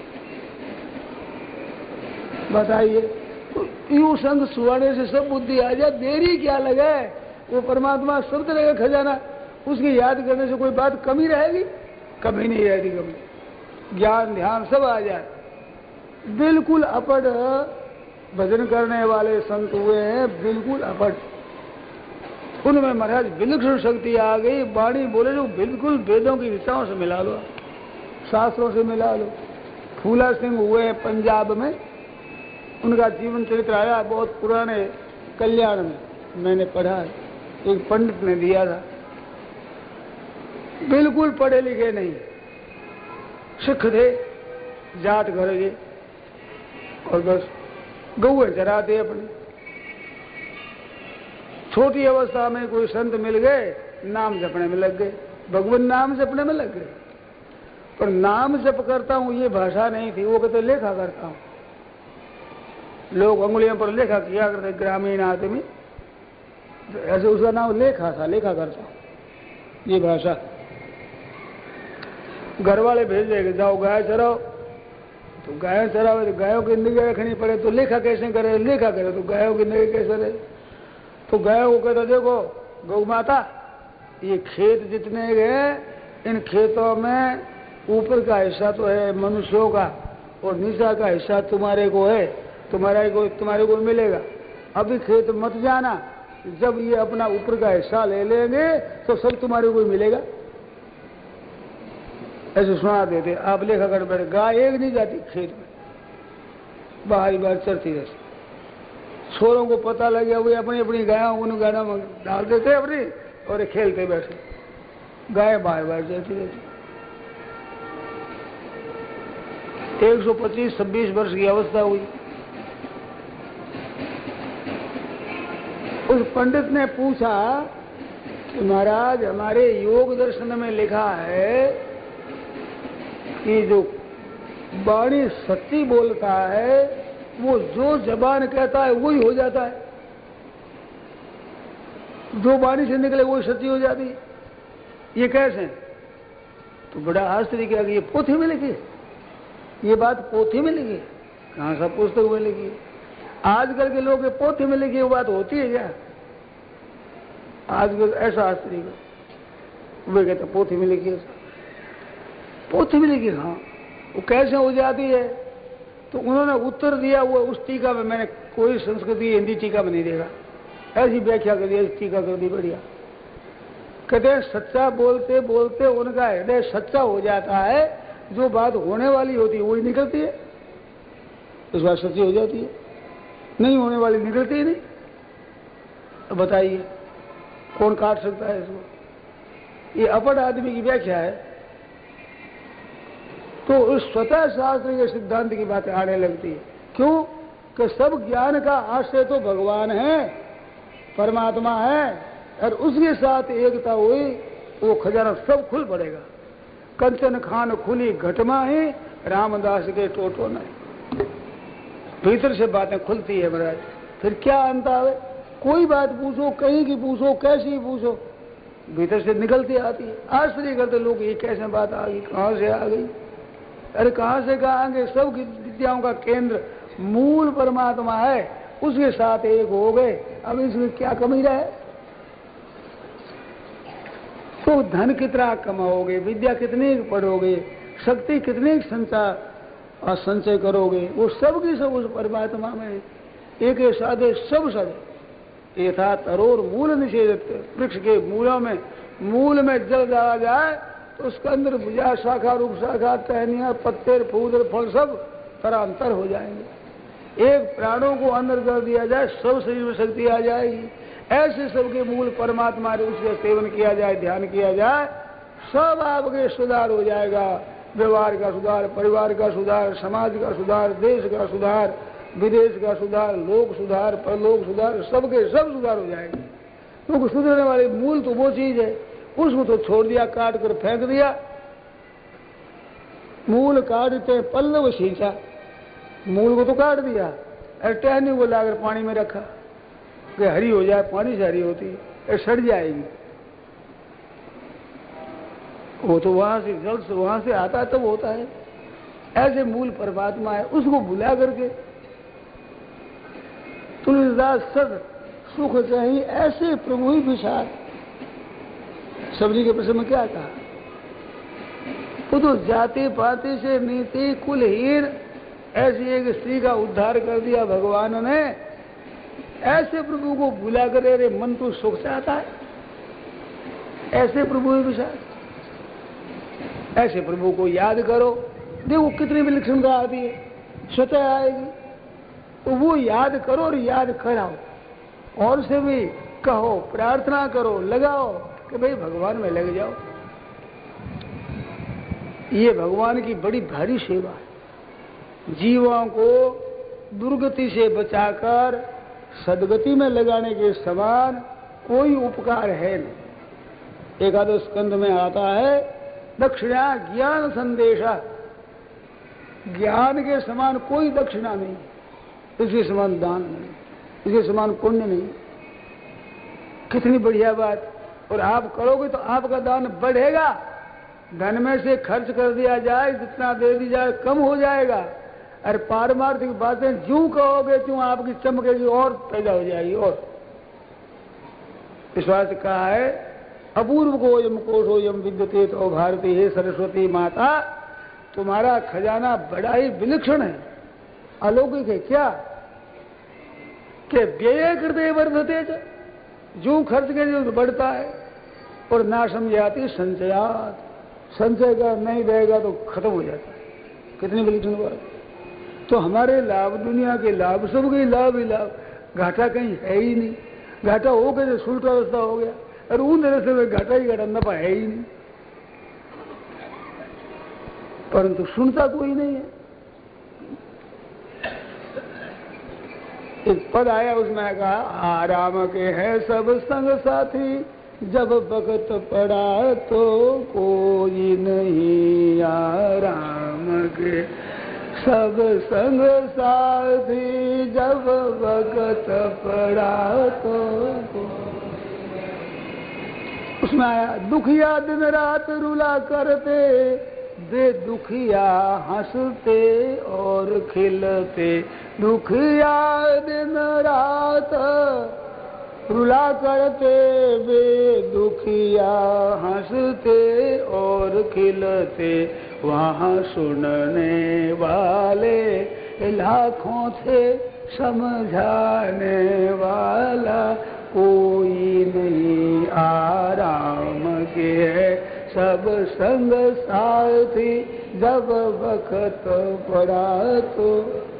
बताइए तो यूं संग सुहाने से सब बुद्धि आ जाए, देरी क्या लगे। वो परमात्मा सब तरह का खजाना, उसकी याद करने से कोई बात कमी रहेगी? कभी नहीं रहेगी। कभी ज्ञान ध्यान सब आ जाए। बिल्कुल अपट भजन करने वाले संत हुए हैं, बिल्कुल अपट। उनमें महाराज विलक्षण शक्ति आ गई। वाणी बोले जो बिल्कुल वेदों की ऋचाओं से मिला लो, शास्त्रों से मिला लो। फूला सिंह हुए हैं पंजाब में, उनका जीवन चरित्र आया बहुत पुराने कल्याण में, मैंने पढ़ा है, एक पंडित ने दिया था। बिल्कुल पढ़े लिखे नहीं, सिख थे, जाट घर के, और बस गौए चराते अपने। छोटी अवस्था में कोई संत मिल गए, नाम जपने में लग गए, भगवान नाम जपने में लग गए। पर नाम जप करता हूं ये भाषा नहीं थी, वो कहते लेखा करता हूं। लोग अंगुलियों पर लेखा किया करते, ग्रामीण आदमी, तो ऐसे उसका नाम लेखा था, लेखा करता हूं ये भाषा। घर वाले भेज देंगे जाओ गाय चराओ, तो गाय चराओ, तो गायों की निगाह रखनी पड़े, तो लेखा कैसे करे, लेखा करे तो गायों की निगाह कैसे रहे। तो गायों को कहता देखो गौ माता, ये खेत जितने गए, इन खेतों में ऊपर का हिस्सा तो है मनुष्यों का, और नीचा का हिस्सा तुम्हारे को है, तुम्हारे को मिलेगा। अभी खेत मत जाना, जब ये अपना ऊपर का हिस्सा ले लेंगे तो सब तुम्हारे को मिलेगा। ऐसे सुना देते। आप लेखा कर बैठे, गाय एक नहीं जाती खेत में, बाहरी बार चरती रहती। छोरों को पता लग गया, वे अपनी अपनी गायों उन गायों में डाल देते अपनी, और खेलते बैठे। गाय बाहर बाहर चलती रहती। 125-26 वर्ष की अवस्था हुई। उस पंडित ने पूछा कि महाराज हमारे योग दर्शन में लिखा है कि जो वाणी सच्ची बोलता है वो जो जबान कहता है वही हो जाता है, जो वाणी से निकले वही सच्ची हो जाती है। ये कैसे? तो बड़ा आश्चर्य किया कि ये पोथी में लिखी, ये बात पोथी में लिखी, कहां सा पुस्तक में लिखी। आजकल के लोग पोथी में लिखी वो बात होती है क्या? आजकल ऐसा आश्चर्य, वे कहते पोथी में लिखी, पोथी में लिखी, हाँ वो कैसे हो जाती है? तो उन्होंने उत्तर दिया, वो उस टीका में, मैंने कोई संस्कृत हिंदी टीका में नहीं देखा, ऐसी व्याख्या कर दी, टीका कर दी बढ़िया। कहते हैं सच्चा बोलते बोलते उनका हृदय सच्चा हो जाता है, जो बात होने वाली होती है वही निकलती है, उस बात सच्ची हो जाती है, नहीं होने वाली निकलती ही नहीं। तो बताइए कौन काट सकता है इसको? ये अपढ़ आदमी की व्याख्या है। तो उस स्वतः शास्त्र के सिद्धांत की बातें आने लगती है। क्यों? कि सब ज्ञान का आश्रय तो भगवान है, परमात्मा है, और उसके साथ एकता हुई वो खजाना सब खुल पड़ेगा। कंचन खान खुली घटमा ही, रामदास के टोटो नहीं। भीतर से बातें खुलती है महाराज, फिर क्या अंत आवे? कोई बात पूछो, कहीं की पूछो, कैसी पूछो, भीतर से निकलती आती है। आश्चर्य करते लोग, ये कैसे बात आ गई, कहां से आ गई? अरे कहां से कहा आगे? सब विद्याओं का केंद्र मूल परमात्मा है, उसके साथ एक हो गए, अब इसमें क्या कमी रहे? तो धन कितना कमाओगे, विद्या कितनी पढ़ोगे, शक्ति कितनी संचय करोगे, वो सब की सब उस परमात्मा में एक साधे सब यथा तरोर मूल निषेध। वृक्ष के मूल में जल डाला जाए तो उसके अंदर भुजा शाखा रूप शाखा टहनियां पत्ते फूल फल सब तरांतर हो जाएंगे। एक प्राणों को अंदर कर दिया जाए, सब शरीर में शक्ति आ जाएगी। ऐसे सबके मूल परमात्मा उसका सेवन किया जाए, ध्यान किया जाए, सब आपके सुधार हो जाएगा। व्यवहार का सुधार, परिवार का सुधार, समाज का सुधार, देश का सुधार, विदेश का सुधार, लोक सुधार, परलोक सुधार, सबके सब सुधार हो जाएंगे। क्योंकि सुधरने वाली मूल तो वो चीज है, उसको तो छोड़ दिया, काट कर फेंक दिया। मूल काटते पल्लव सींचा, मूल को तो काट दिया और टहनी को लाकर पानी में रखा कि हरी हो जाए, पानी से हरी होती है, सड़ जाएगी। वो तो वहां से जल से वहां से आता है तब होता है। ऐसे मूल परमात्मा है, उसको भुला करके तुलसीदास सद सुख चाहिए ऐसे प्रभु ही विचार। सबरी के प्रश्न में क्या कहा? वो तो जाति पाति से नीति कुलहीन ऐसी एक स्त्री का उद्धार कर दिया भगवान ने। ऐसे प्रभु को भुला कर अरे मन तो सुख चाहता है, ऐसे प्रभु ही विचार। ऐसे प्रभु को याद करो, देखो कितनी विलक्षणता आती है, स्वतः आएगी। तो वो याद करो और याद कराओ, और से भी कहो, प्रार्थना करो, लगाओ कि भाई भगवान में लग जाओ। ये भगवान की बड़ी भारी सेवा है। जीवों को दुर्गति से बचाकर सदगति में लगाने के समान कोई उपकार है नहीं। एकादश स्कंद में आता है दक्षिणा ज्ञान संदेशा, ज्ञान के समान कोई दक्षिणा नहीं, इसके समान दान नहीं, इसके समान पुण्य नहीं। कितनी बढ़िया बात। और आप करोगे तो आपका दान बढ़ेगा। धन में से खर्च कर दिया जाए, जितना दे दी जाए कम हो जाएगा। और पारमार्थिक बातें ज्यों कहोगे त्यों आपकी चमकेगी और पैदा हो जाएगी। और विश्वास कहा है अपूर्व को यम कोशो यम विद्यते तो भारती हे सरस्वती माता, तुम्हारा खजाना बड़ा ही विलक्षण है, अलौकिक है। क्या कि व्यय करते वर्धते, जो खर्च के जो बढ़ता है। और ना समझाती संचयात, संचय का नहीं रहेगा तो खत्म हो जाता है। कितनी विलक्षण बात। तो हमारे लाभ, दुनिया के लाभ, सबके लाभ ही लाभ, घाटा कहीं है ही नहीं। घाटा हो गया तो उल्टा रास्ता हो गया, और उन रास्ते में घाटा ही घाटा, नफा है ही नहीं। परंतु सुनता कोई नहीं है। एक पद आया, उसमें कहा आराम के है सब संग साथी, जब वक्त पड़ा तो कोई नहीं। आराम के सब संग साथी, जब वक्त पड़ा तो। उसमें आया दुखिया दिन रात रुला करते, वे दुखिया हंसते और खिलते। दुखिया दिन रात रुला करते, वे दुखिया हंसते और खिलते। वहाँ सुनने वाले लाखों थे, समझाने वाला कोई नहीं। आराम के है सब संग साथी, जब वक्त पड़ा तो।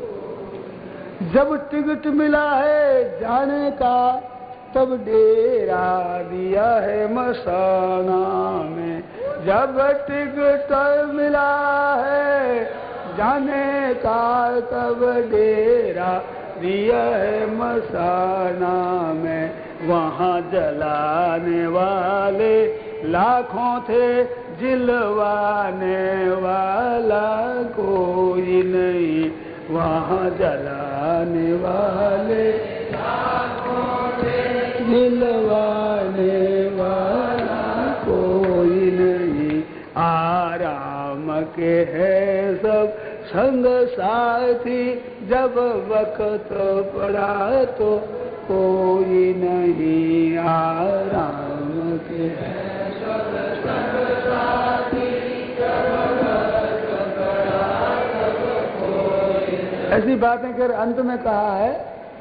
जब टिकट मिला है जाने का, तब डेरा दिया है मसाना में। जब टिकट मिला है जाने का, तब डेरा दिया है मसाना में। वहाँ जलाने वाले लाखों थे, जिलवाने वाला कोई नहीं। वहाँ जलाने वाले लाखों थे, जिलवाने वाला कोई नहीं। आराम के है सब संग साथी, जब वक्त पड़ा तो कोई नहीं। आराम के है सब संग साथी, जब वक्त पड़ा तो कोई नहीं। ऐसी बातें कर अंत में कहा है,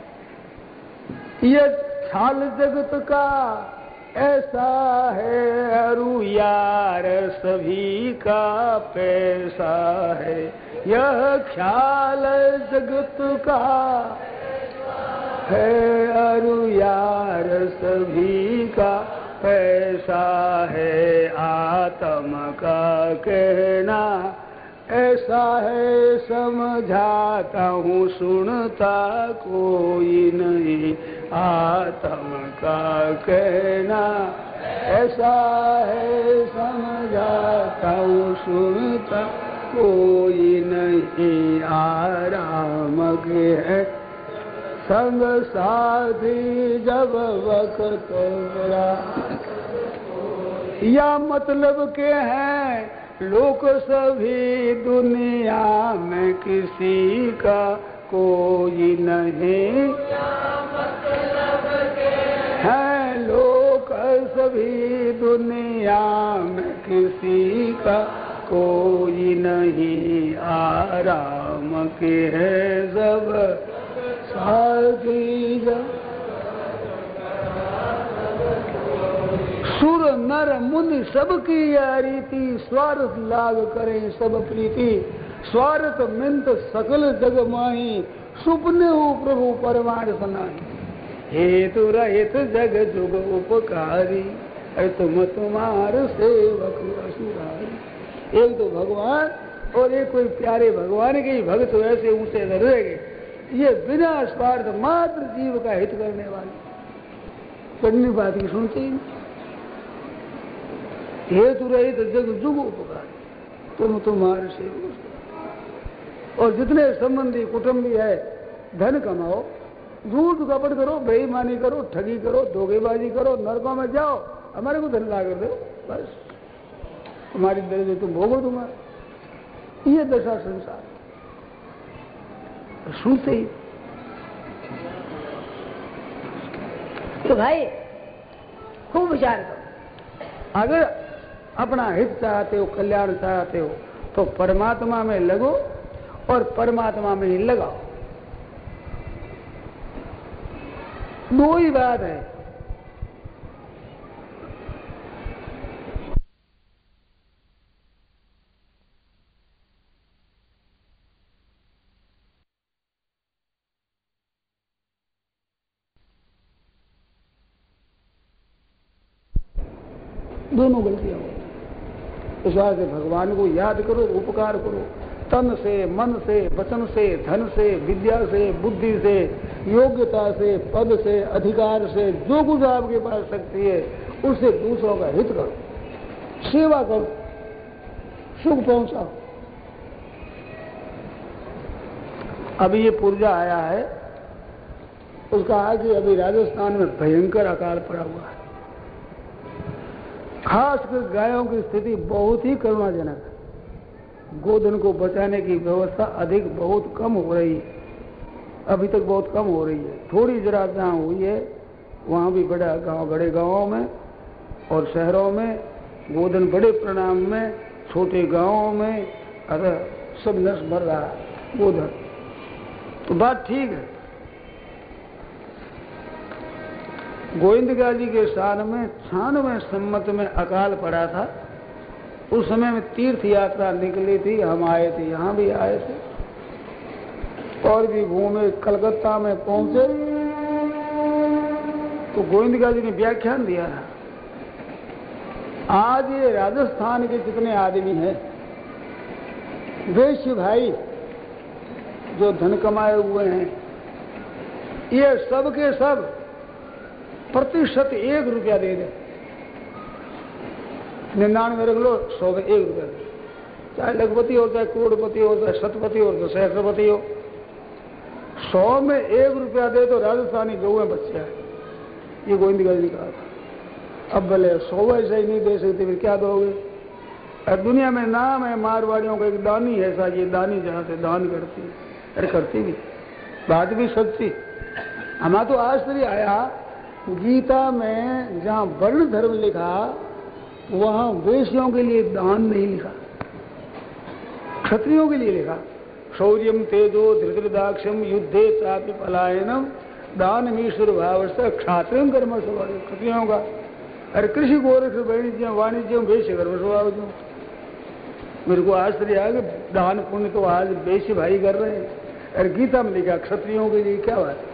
ये ख्याल जगत का ऐसा है, अरु यार सभी का पैसा है। यह ख्याल जगत का है, अरु यार सभी का पैसा है। आत्मा का कहना ऐसा है, समझाता हूँ सुनता कोई नहीं। आत्मा का कहना ऐसा है, समझाता हूँ सुनता कोई नहीं। आराम के है संग साथी जब वक्त मेरा, या मतलब के हैं लोग सभी दुनिया में किसी का कोई नहीं। है लोग सभी दुनिया में किसी का कोई नहीं। आराम के है सब साथी जब, सुर नर मुनि सबकी यह रीति, स्वार्थ लाग करें सब प्रीति। स्वार्थ मिंत सकल जग माही, सुपने हो प्रभु परमार्थ नाही। हेतु रहित जग जुग उपकारी, तुम तुम्हार सेवक असुरारी। एक तो भगवान और एक कोई प्यारे भगवान के ही भक्त वैसे ऊंचे दर्जे के, ये बिना स्वार्थ मात्र जीव का हित करने वाले, करनी बात की सुनते ही। हेतु रहित जग जुग उपकार, तुम तुम्हारे सेवक। और जितने संबंधी कुटुंबी है, धन कमाओ, झूठ कपट करो, बेईमानी करो, ठगी करो, धोखेबाजी करो, नरकों में जाओ, हमारे को धन ला कर दो, बस तुम्हारी दर्जे तुम भोगो तुम्हारा। ये दशा संसार सुनते ही। तो भाई खूब विचार करो। अगर अपना हित चाहते हो, कल्याण चाहते हो, तो परमात्मा में लगो और परमात्मा में ही लगाओ। दो ही बात है। दोनों गलतियां हो। इस बात से भगवान को याद करो, उपकार करो, तन से, मन से, वचन से, धन से, विद्या से, बुद्धि से, योग्यता से, पद से, अधिकार से, जो कुछ आपके पास शक्ति है उससे दूसरों का हित करो, सेवा करो, सुख पहुंचाओ। अभी ये पुर्जा आया है, उसका आगे अभी राजस्थान में भयंकर अकाल पड़ा हुआ है। खासकर गायों की स्थिति बहुत ही करुणाजनक है। गोधन को बचाने की व्यवस्था अधिक बहुत कम हो रही है, अभी तक बहुत कम हो रही है। थोड़ी जरा जहाँ हुई है वहाँ भी बड़ा गांव, बड़े गांवों में और शहरों में गोधन बड़े परिणाम में, छोटे गांवों में अरे सब नष्ट मर रहा है गोधन। तो बात ठीक है। गोविंदगा जी के साल में 96 संवत में अकाल पड़ा था। उस समय में तीर्थ यात्रा निकली थी, हम आए थे, यहाँ भी आए थे और भी घूमे, कलकत्ता में पहुंचे तो गोविंदगा जी ने व्याख्यान दिया है। आज ये राजस्थान के जितने आदमी हैं, वैश्य भाई जो धन कमाए हुए हैं, ये सब के सब प्रतिशत 1 रुपया दे दे। 99 रख लो, 100 में 1 रुपया दे। चाहे लखपति हो, चाहे करोड़पति हो, चाहे शतपति हो, चाहे सहस्रपति हो, 100 में 1 रुपया दे तो राजस्थानी गऊ में बच्चा है। ये गोविंदगा जी ने कहा था। अब भले 100 ऐसा ही नहीं दे सकते, फिर क्या दोगे? और दुनिया में नाम है मारवाड़ियों का, एक दानी है ऐसा, ये दानी जहां से दान करती है, अरे करती भी, बात भी सच्ची। हमारा तो आश्चर्य आया, गीता में जहां वर्ण धर्म लिखा वहां वैश्यों के लिए दान नहीं लिखा, क्षत्रियों के लिए लिखा। शौर्यम तेजो धृतदाक्षम युद्धे चापि पलायनम दानमीश्वर भाव से क्षात्रम कर्म स्वभाव, क्षत्रियों का। अरे कृषि गोरक्ष वाणिज्यम वैश्य कर्म स्वभाव। मेरे को आश्चर्य आ कि दान पुण्य तो आज वैश्य भाई कर रहे हैं, अरे गीता में लिखा क्षत्रियों के लिए, क्या बात है?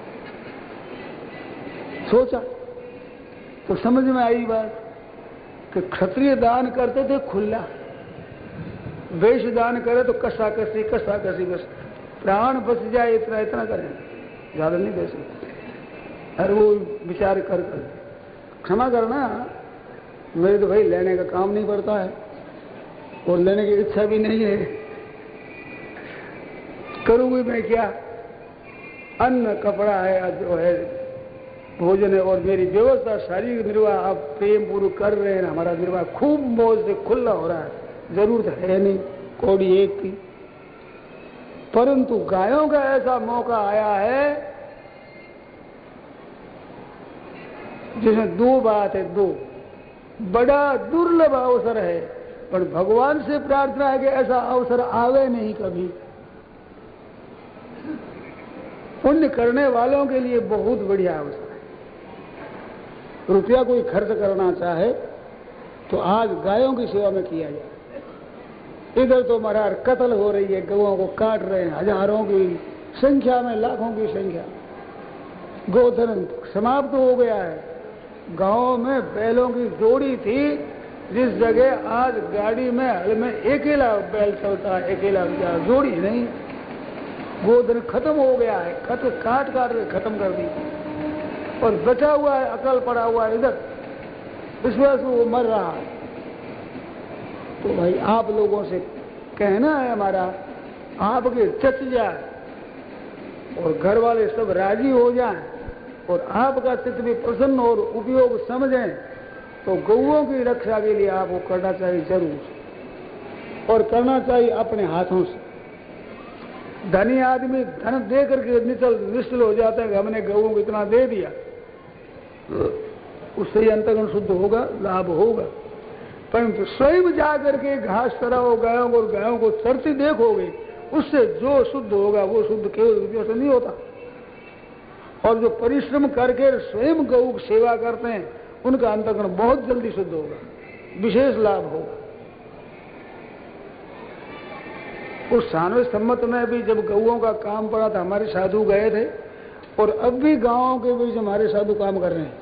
सोचा तो समझ में आई बात। कि क्षत्रिय दान करते थे खुला, वैश्य दान करे तो कसा कसी बस, प्राण बच जाए इतना इतना करें, ज्यादा नहीं दे सकते। अरे वो विचार कर क्षमा करना, मेरे तो भाई लेने का काम नहीं पड़ता है और लेने की इच्छा भी नहीं है, करूंगी मैं क्या? अन्न कपड़ा है, जो है भोजन है, और मेरी व्यवस्था शारीरिक निर्वाह आप प्रेम पूर्वक कर रहे हैं, हमारा निर्वाह खूब मौज से खुला हो रहा है, जरूरत है नहीं कौड़ी एक की। परंतु गायों का ऐसा मौका आया है जिसमें दो बात है, दो बड़ा दुर्लभ अवसर है, पर भगवान से प्रार्थना है कि ऐसा अवसर आवे नहीं कभी। पुण्य करने वालों के लिए बहुत बढ़िया अवसर है। रुपया कोई खर्च करना चाहे तो आज गायों की सेवा में किया जाए। इधर तो महाराज कत्ल हो रही है, गौओं को काट रहे हैं, हजारों की संख्या में, लाखों की संख्या। गोधन समाप्त हो गया है। गांव में बैलों की जोड़ी थी, जिस जगह आज गाड़ी में हल में अकेला बैल चलता है, अकेला जोड़ी नहीं। गोधन खत्म हो गया है, काट खत्म कर दी, और बचा हुआ है, अकल पड़ा हुआ है इधर, इस वजह से वो मर रहा है। तो भाई आप लोगों से कहना है हमारा, आपके चच जाए और घर वाले सब राजी हो जाएं और आपका चित्त भी प्रसन्न और उपयोग समझें, तो गौओं की रक्षा के लिए आपको करना चाहिए जरूर, और करना चाहिए अपने हाथों से। धनी आदमी धन दे करके निश्चल हो जाता है कि हमने गौओं को इतना दे दिया, उससे ही अंतर्गण शुद्ध होगा, लाभ होगा। परंतु स्वयं जाकर के घास चराओ गायों को, और गायों को चरती देखोगे, उससे जो शुद्ध होगा वो शुद्ध केवल रुपये से नहीं होता। और जो परिश्रम करके स्वयं गौ की सेवा करते हैं, उनका अंतर्गण बहुत जल्दी शुद्ध होगा, विशेष लाभ होगा। उस सानवे सम्मत में भी जब गौओं का काम पड़ा था, हमारे साधु गए थे, और अब भी गांवों के बीच हमारे साधु काम कर रहे हैं।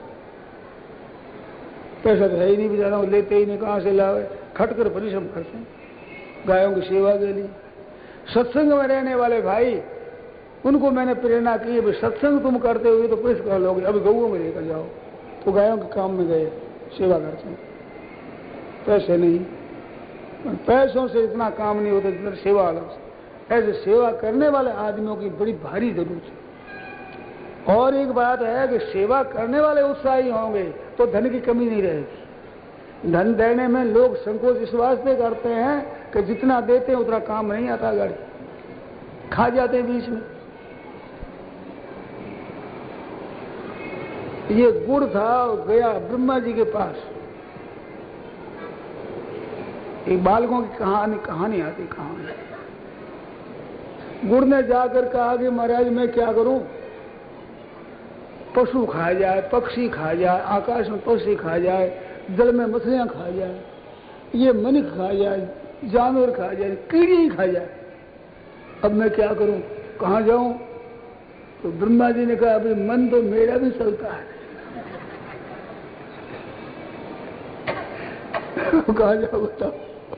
पैसा तो है ही नहीं बेचारा, लेते ही नहीं, कहां से लावे, खटकर परिश्रम करते हैं गायों की सेवा के लिए। सत्संग में रहने वाले भाई, उनको मैंने प्रेरणा की है, सत्संग तुम करते हुए तो पुलिस कर लोगे, अब गौओं में लेकर जाओ। तो गायों के काम में गए, सेवा करते हैं, पैसे नहीं, पैसों से इतना काम नहीं होता जितना सेवा अलग से। ऐसे सेवा करने वाले आदमियों की बड़ी भारी जरूरत है। और एक बात है कि सेवा करने वाले उत्साही होंगे तो धन की कमी नहीं रहेगी। धन देने में लोग संकोच इस वास्ते करते हैं कि जितना देते हैं उतना काम नहीं आता, गाड़ी खा जाते हैं बीच में। ये गुड़ था, गया ब्रह्मा जी के पास, एक बालकों की कहानी आती, कहानी। गुड़ ने जाकर कहा कि महाराज मैं क्या करूं, पशु खा जाए, पक्षी खा जाए, आकाश में पक्षी खा जाए, जल में मछलियां खा जाए, ये मनुष्य खा जाए, जानवर खा जाए, कीड़ी ही खा जाए, अब मैं क्या करूं, कहां जाऊं? तो ब्रह्मा जी ने कहा अभी मन तो मेरा भी चलता है, कहा जाओ बताओ।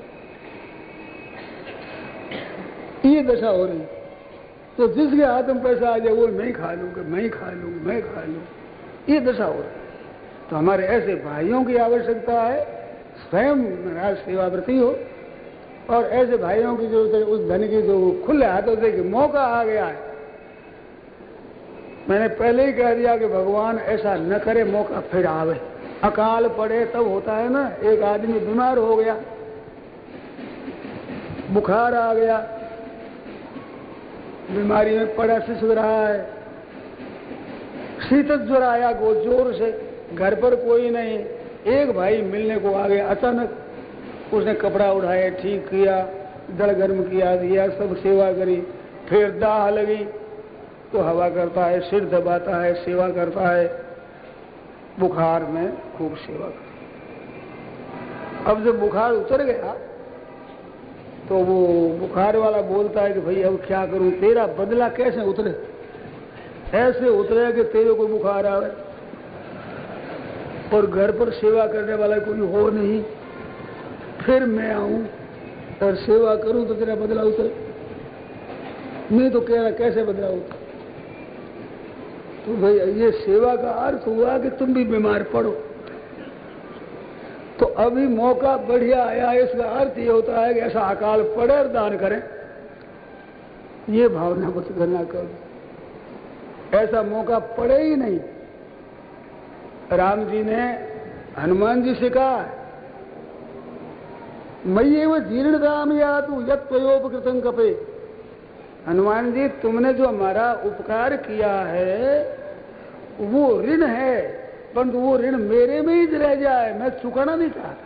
ये दशा हो रही, तो जिसके हाथ में पैसा आ जाए वो मैं खा लूंगा, मैं खा लूंगा, मैं खा लूंगा, ये दशा हो रही। तो हमारे ऐसे भाइयों की आवश्यकता है, स्वयं महाराज सेवाव्रती हो, और ऐसे भाइयों की जरूरत है उस धन की जो खुले हाथों से कि मौका आ गया है। मैंने पहले ही कह दिया कि भगवान ऐसा न करे मौका फिर आवे। अकाल पड़े तब होता है ना, एक आदमी बीमार हो गया, बुखार आ गया, बीमारी में पड़ा सिसक रहा है, शीतल ज्वर आया गो जोर से, घर पर कोई नहीं, एक भाई मिलने को आ गया अचानक, उसने कपड़ा उठाया, ठीक किया, जल गर्म किया, दिया, सब सेवा करी, फिर दाह लगी तो हवा करता है, सिर दबाता है, सेवा करता है, बुखार में खूब सेवा कर। अब जब बुखार उतर गया तो वो बुखार वाला बोलता है कि भाई अब क्या करूं, तेरा बदला कैसे उतरे, ऐसे उतरे कि तेरे को बुखार आवे, और घर पर सेवा करने वाला कोई हो नहीं, फिर मैं आऊं और सेवा करूं तो तेरा बदला उतर, नहीं तो कह रहा कैसे बदला उतर। तो भाई ये सेवा का अर्थ हुआ कि तुम भी बीमार पड़ो। तो अभी मौका बढ़िया आया, इसका अर्थ ये होता है कि ऐसा अकाल पड़े और दान करें, ये भावना मत करना करो। ऐसा मौका पड़े ही नहीं। राम जी ने हनुमान जी से कहा, मय्ये व जीर्णदाम यातु यत् त्वयोपकृतं कपे। हनुमान जी, तुमने जो हमारा उपकार किया है वो ऋण है, परंतु वो ऋण मेरे में ही रह जाए, मैं चुकाना नहीं चाहता।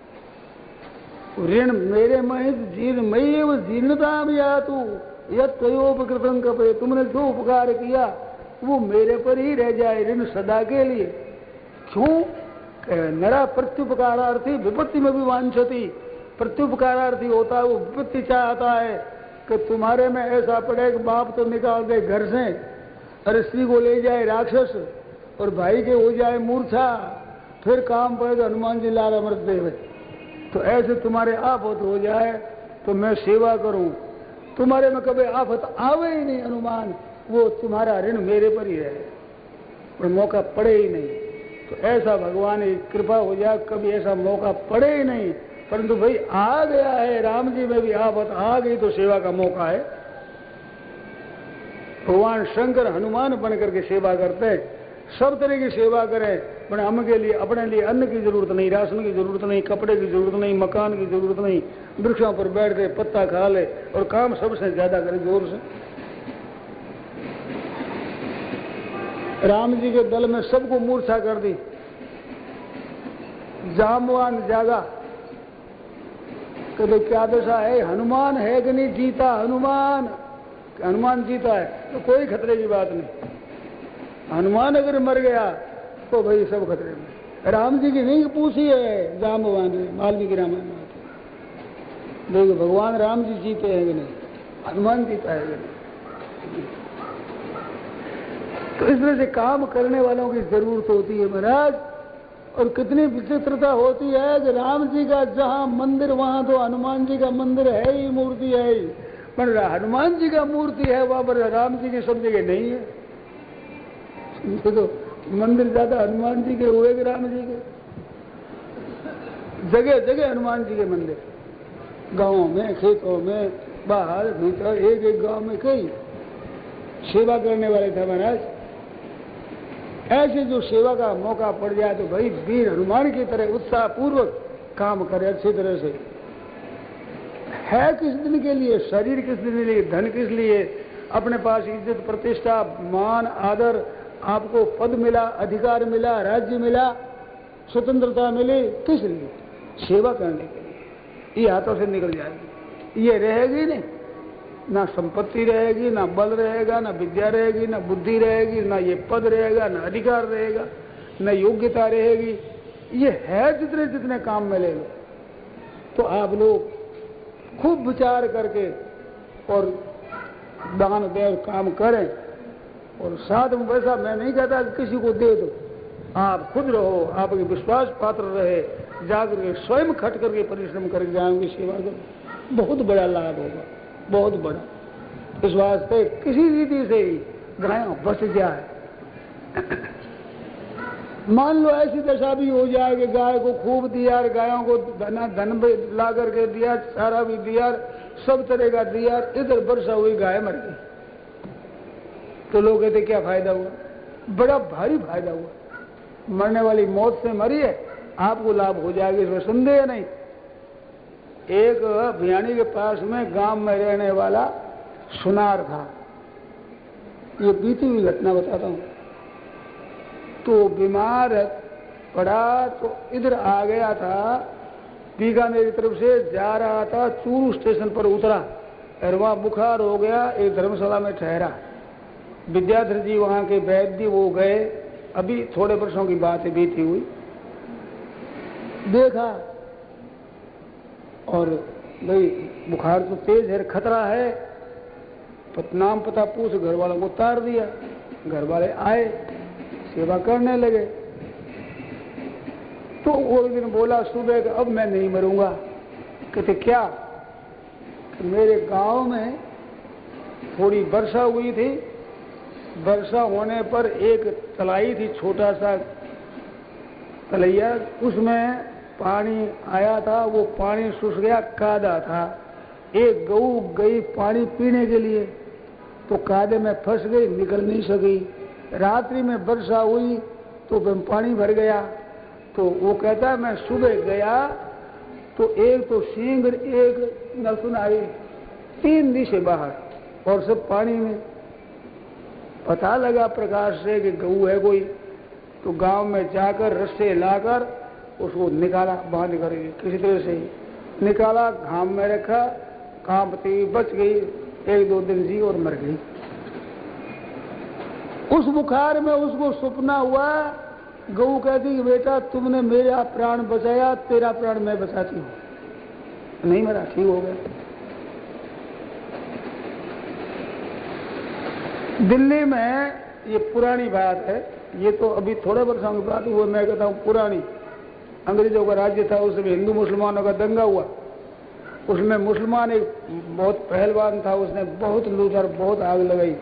ऋण मेरे में ही जीर्ण, मय्ये व जीर्णदाम यातु यत् त्वयोपकृतं कपे। तुमने जो उपकार किया वो मेरे पर ही रह जाए, ऋण सदा के लिए। क्यों? नरा प्रत्युपकारार्थी विपत्ति में भी वांछति। प्रत्युपकारार्थी होता है वो विपत्ति चाहता है कि तुम्हारे में ऐसा पड़े कि बाप तो निकाल दे घर से और स्त्री को ले जाए राक्षस और भाई के हो जाए मूर्छा, फिर काम पड़े तो हनुमान जी लाल अमृत देवे। तो ऐसे तुम्हारे आफत हो जाए तो मैं सेवा करूं, तुम्हारे में कभी आफत आवे ही नहीं हनुमान, वो तुम्हारा ऋण मेरे पर ही रहे और मौका पड़े ही नहीं। तो ऐसा भगवान की कृपा हो जाए, कभी ऐसा मौका पड़े ही नहीं। परंतु भाई आ गया है, राम जी में भी आफत आ गई तो सेवा का मौका है। भगवान शंकर हनुमान बन करके सेवा करते हैं, सब तरह की सेवा करें, पर हमके लिए अपने लिए अन्न की जरूरत नहीं, राशन की जरूरत नहीं, कपड़े की जरूरत नहीं, मकान की जरूरत नहीं, वृक्षों पर बैठ के पत्ता खा ले और काम सबसे ज्यादा करे जोर से। राम जी के दल में सबको मूर्छा कर दी, जामवान जागा, कभी क्या दशा है, हनुमान है कि नहीं जीता, हनुमान जीता है तो कोई खतरे की बात नहीं। हनुमान अगर मर गया तो भाई सब खतरे में। राम जी की नहीं पूछी है जामवान ने, वाल्मीकि रामायण में देखो भगवान राम जी जीते हैं कि नहीं, हनुमान जीता है कि नहीं। तो इस तरह से काम करने वालों की जरूरत होती है महाराज। और कितनी विचित्रता होती है कि राम जी का जहां मंदिर वहां तो हनुमान जी का मंदिर है ही, मूर्ति है ही, पर हनुमान जी का मूर्ति है वहां पर राम जी की सब जगह नहीं है। तो मंदिर ज्यादा हनुमान जी के हुए कि राम जी के? जगह जगह हनुमान जी के मंदिर, गांवों में, खेतों में, बाहर भीतर, एक एक गांव में कई सेवा करने वाले थे महाराज। ऐसे जो सेवा का मौका पड़ जाए तो भाई वीर हनुमान की तरह उत्साह पूर्वक काम करे अच्छी तरह से। है किस दिन के लिए? शरीर किस दिन के लिए? धन किस लिए? अपने पास इज्जत प्रतिष्ठा मान आदर, आपको पद मिला, अधिकार मिला, राज्य मिला, स्वतंत्रता मिली, किस लिए? सेवा करने के लिए। ये हाथों से निकल जाएगी, ये रहेगी नहीं, ना संपत्ति रहेगी, ना बल रहेगा, ना विद्या रहेगी, ना बुद्धि रहेगी, ना ये पद रहेगा, ना अधिकार रहेगा, ना योग्यता रहेगी। ये है जितने जितने काम में ले लो। तो आप लोग खूब विचार करके और दान देव काम करें। और साथ में वैसा मैं नहीं कहता कि किसी को दे दो, आप खुद रहो, आपके विश्वास पात्र रहे, जाकर के स्वयं खट करके परिश्रम करके जाएंगे, सेवा करो, बहुत बड़ा लाभ होगा, बहुत बड़ा। इस वास्ते किसी रीति से ही गायों बच जाए। मान लो ऐसी दशा भी हो जाए कि गाय को खूब दिया, गायों को धन भी ला करके दिया, सारा भी दिया, सब तरह का दिया, इधर वर्षा हुई गाय मर गई, तो लोग कहते क्या फायदा हुआ? बड़ा भारी फायदा हुआ। मरने वाली मौत से मरी है, आपको लाभ हो जाएगा, इसमें संदेह नहीं। एक भियानी के पास में गांव में रहने वाला सुनार था, ये बीती हुई घटना बताता हूं। तो बीमार पड़ा तो इधर आ गया था, बीकानेर की तरफ से जा रहा था, चूरू स्टेशन पर उतरा और वहां बुखार हो गया, एक धर्मशाला में ठहरा। विद्याधर जी वहां के वैद्य वो गए, अभी थोड़े वर्षों की बात है बीती हुई, देखा और भाई बुखार तो तेज है, खतरा है, नाम पता पूछ घर वालों को उतार दिया। घर वाले आए, सेवा करने लगे। तो वो एक दिन बोला सुबह कि अब मैं नहीं मरूंगा। कहते क्या? कि मेरे गांव में थोड़ी वर्षा हुई थी, वर्षा होने पर एक तलाई थी, छोटा सा तलैया, उसमें पानी आया था, वो पानी सूख गया, कादा था। एक गऊ गई पानी पीने के लिए, तो कादे में फंस गई, निकल नहीं सकी। रात्रि में वर्षा हुई तो पानी भर गया। तो वो कहता है मैं सुबह गया तो एक तो सिंह, एक नलसुन आए, 3 दिशे बाहर और सब पानी में। पता लगा प्रकाश से कि गऊ है कोई, तो गांव में जाकर रस्से लाकर उसको निकाला, बाहर करके किसी तरह से निकाला, घाम में रखा, कांपती बच गई, 1-2 दिन जी और मर गई। उस बुखार में उसको सपना हुआ, गऊ कहती कि बेटा तुमने मेरा प्राण बचाया, तेरा प्राण मैं बचाती हूं। नहीं मरा, ठीक हो गया। दिल्ली में ये पुरानी बात है, ये तो अभी थोड़े वर्षों की बात हुई, मैं कहता हूँ पुरानी। अंग्रेजों का राज्य था, उसमें हिंदू मुसलमानों का दंगा हुआ। उसमें मुसलमान एक बहुत पहलवान था, उसने बहुत लूटर, बहुत आग लगाई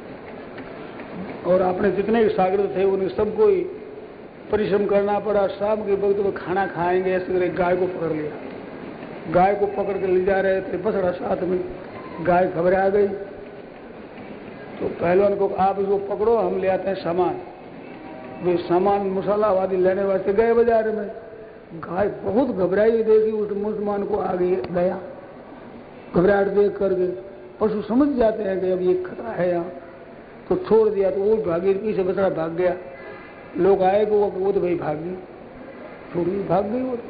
और अपने जितने शागिर्द थे उन्हें सबको ही परिश्रम करना पड़ा। शाम के वक्त वो खाना खाएंगे, ऐसे करके गाय को पकड़ लिया। गाय को पकड़ के ले जा रहे थे, बसड़ा साथ में, गाय घबरा गई। तो पहलवान को आप इसको पकड़ो, हम ले आते हैं सामान। वे सामान मसालावादी लेने वास्ते गए बाजार में। गाय बहुत घबराई, देखी उस मुसलमान को आगे गया, घबराहट देख करके। पशु समझ जाते हैं कि अब ये खतरा है यहाँ, तो छोड़ दिया। तो वो भागी, पीछे बसड़ा भाग गया। लोग आए कि वो तो भाई भाग गई, छोड़ी भाग गई वो।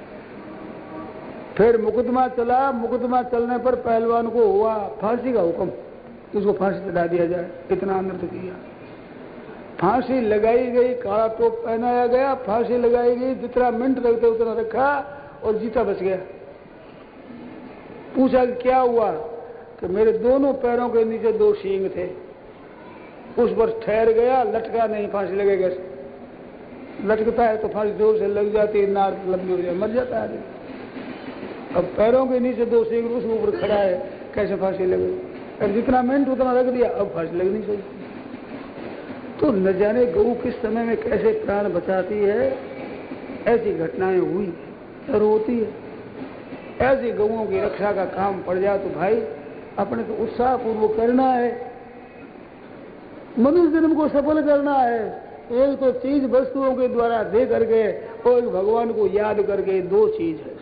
फिर मुकदमा चला। मुकदमा चलने पर पहलवान को हुआ फांसी का हुक्म, उसको फांसी चढ़ा दिया जाए, इतना अनर्थ किया। फांसी लगाई गई, काला टोप पहनाया गया, फांसी लगाई गई, जितना मिनट लगते उतना रखा और जीता बच गया। पूछा कि क्या हुआ? कि मेरे दोनों पैरों के नीचे 2 सींग थे, उस पर ठहर गया, लटका नहीं, फांसी लगेगा। लटकता है तो फांसी जोर से लग जाती है, नार लंबी हो जाए, मर जाता है। अब पैरों के नीचे 2 सींग, उसके ऊपर खड़ा है, कैसे फांसी लगे? अब जितना मिनट उतना रख दिया, अब फांसी लगनी चाहिए। तो न जाने गऊ किस समय में कैसे प्राण बचाती है। ऐसी घटनाएं हुई और होती है। ऐसी गऊओं की रक्षा का काम पड़ जाए तो भाई अपने को उत्साह पूर्वक करना है, मनुष्य जन्म को सफल करना है। एक तो चीज वस्तुओं के द्वारा दे करके और भगवान को याद करके, 2 चीज है।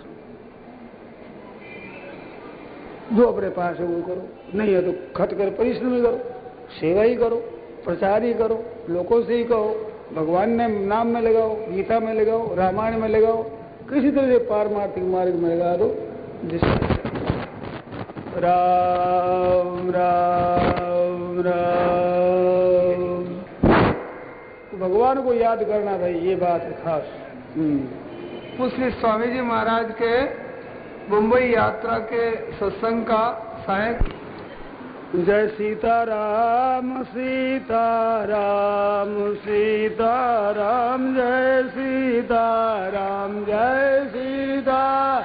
जो अपने पास है वो करो, नहीं है तो खट कर परिश्रम ही करो, सेवा ही करो, प्रचार ही करो, लोगों से ही कहो, भगवान ने नाम में लगाओ, गीता में लगाओ, रामायण में लगाओ, किसी तरह से पारमार्थिक मार्ग में लगा दो, जिससे राम राम राम। तो भगवान को याद करना भाई, ये बात है खास। उसने स्वामी जी महाराज के मुंबई यात्रा के सत्संग का सहायक। जय सीताराम सीताराम सीताराम, जय सीताराम जय सीताराम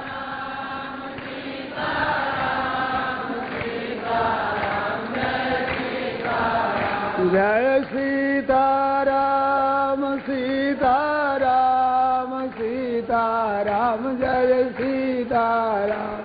जय सीताराम सीताराम सीताराम, जय सीताराम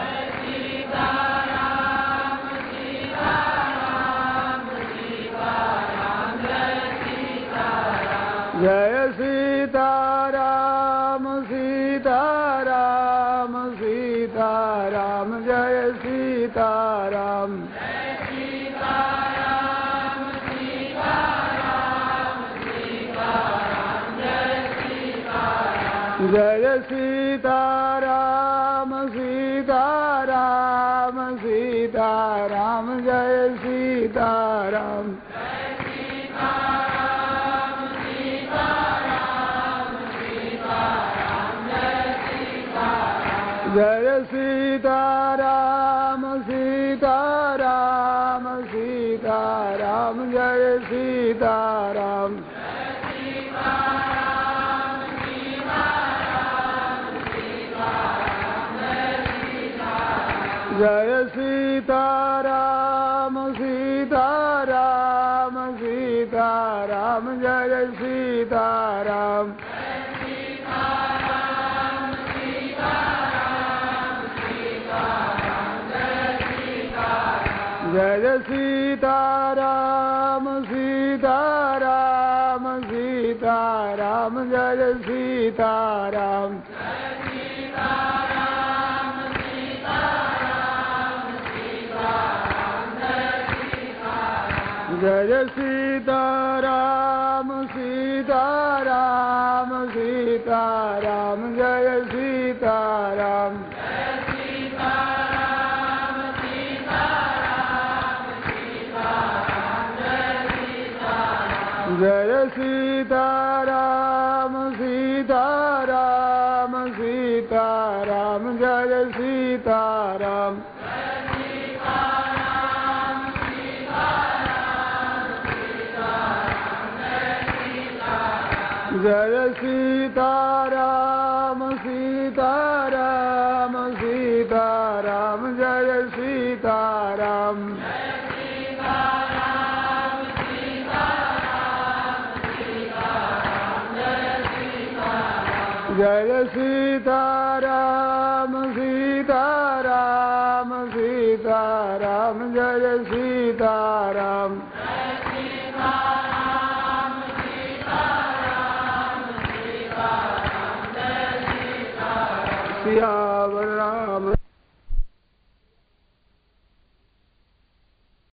जय सीताराम सीताराम सीताराम, जय सीताराम जय सीताराम सीताराम सीताराम, जय सीताराम जय सीताराम सीताराम सीताराम, जय सीताराम जय सीताराम सीताराम सीताराम जय सीताराम जय सीताराम सीताराम सीताराम जय सीताराम जय सीताराम सीताराम सीताराम जय सीताराम जय सीताराम सीताराम सीताराम जय सीताराम जय सीताराम सीताराम सीताराम जय सीताराम जय सीताराम सीताराम सीताराम जय सीताराम सिया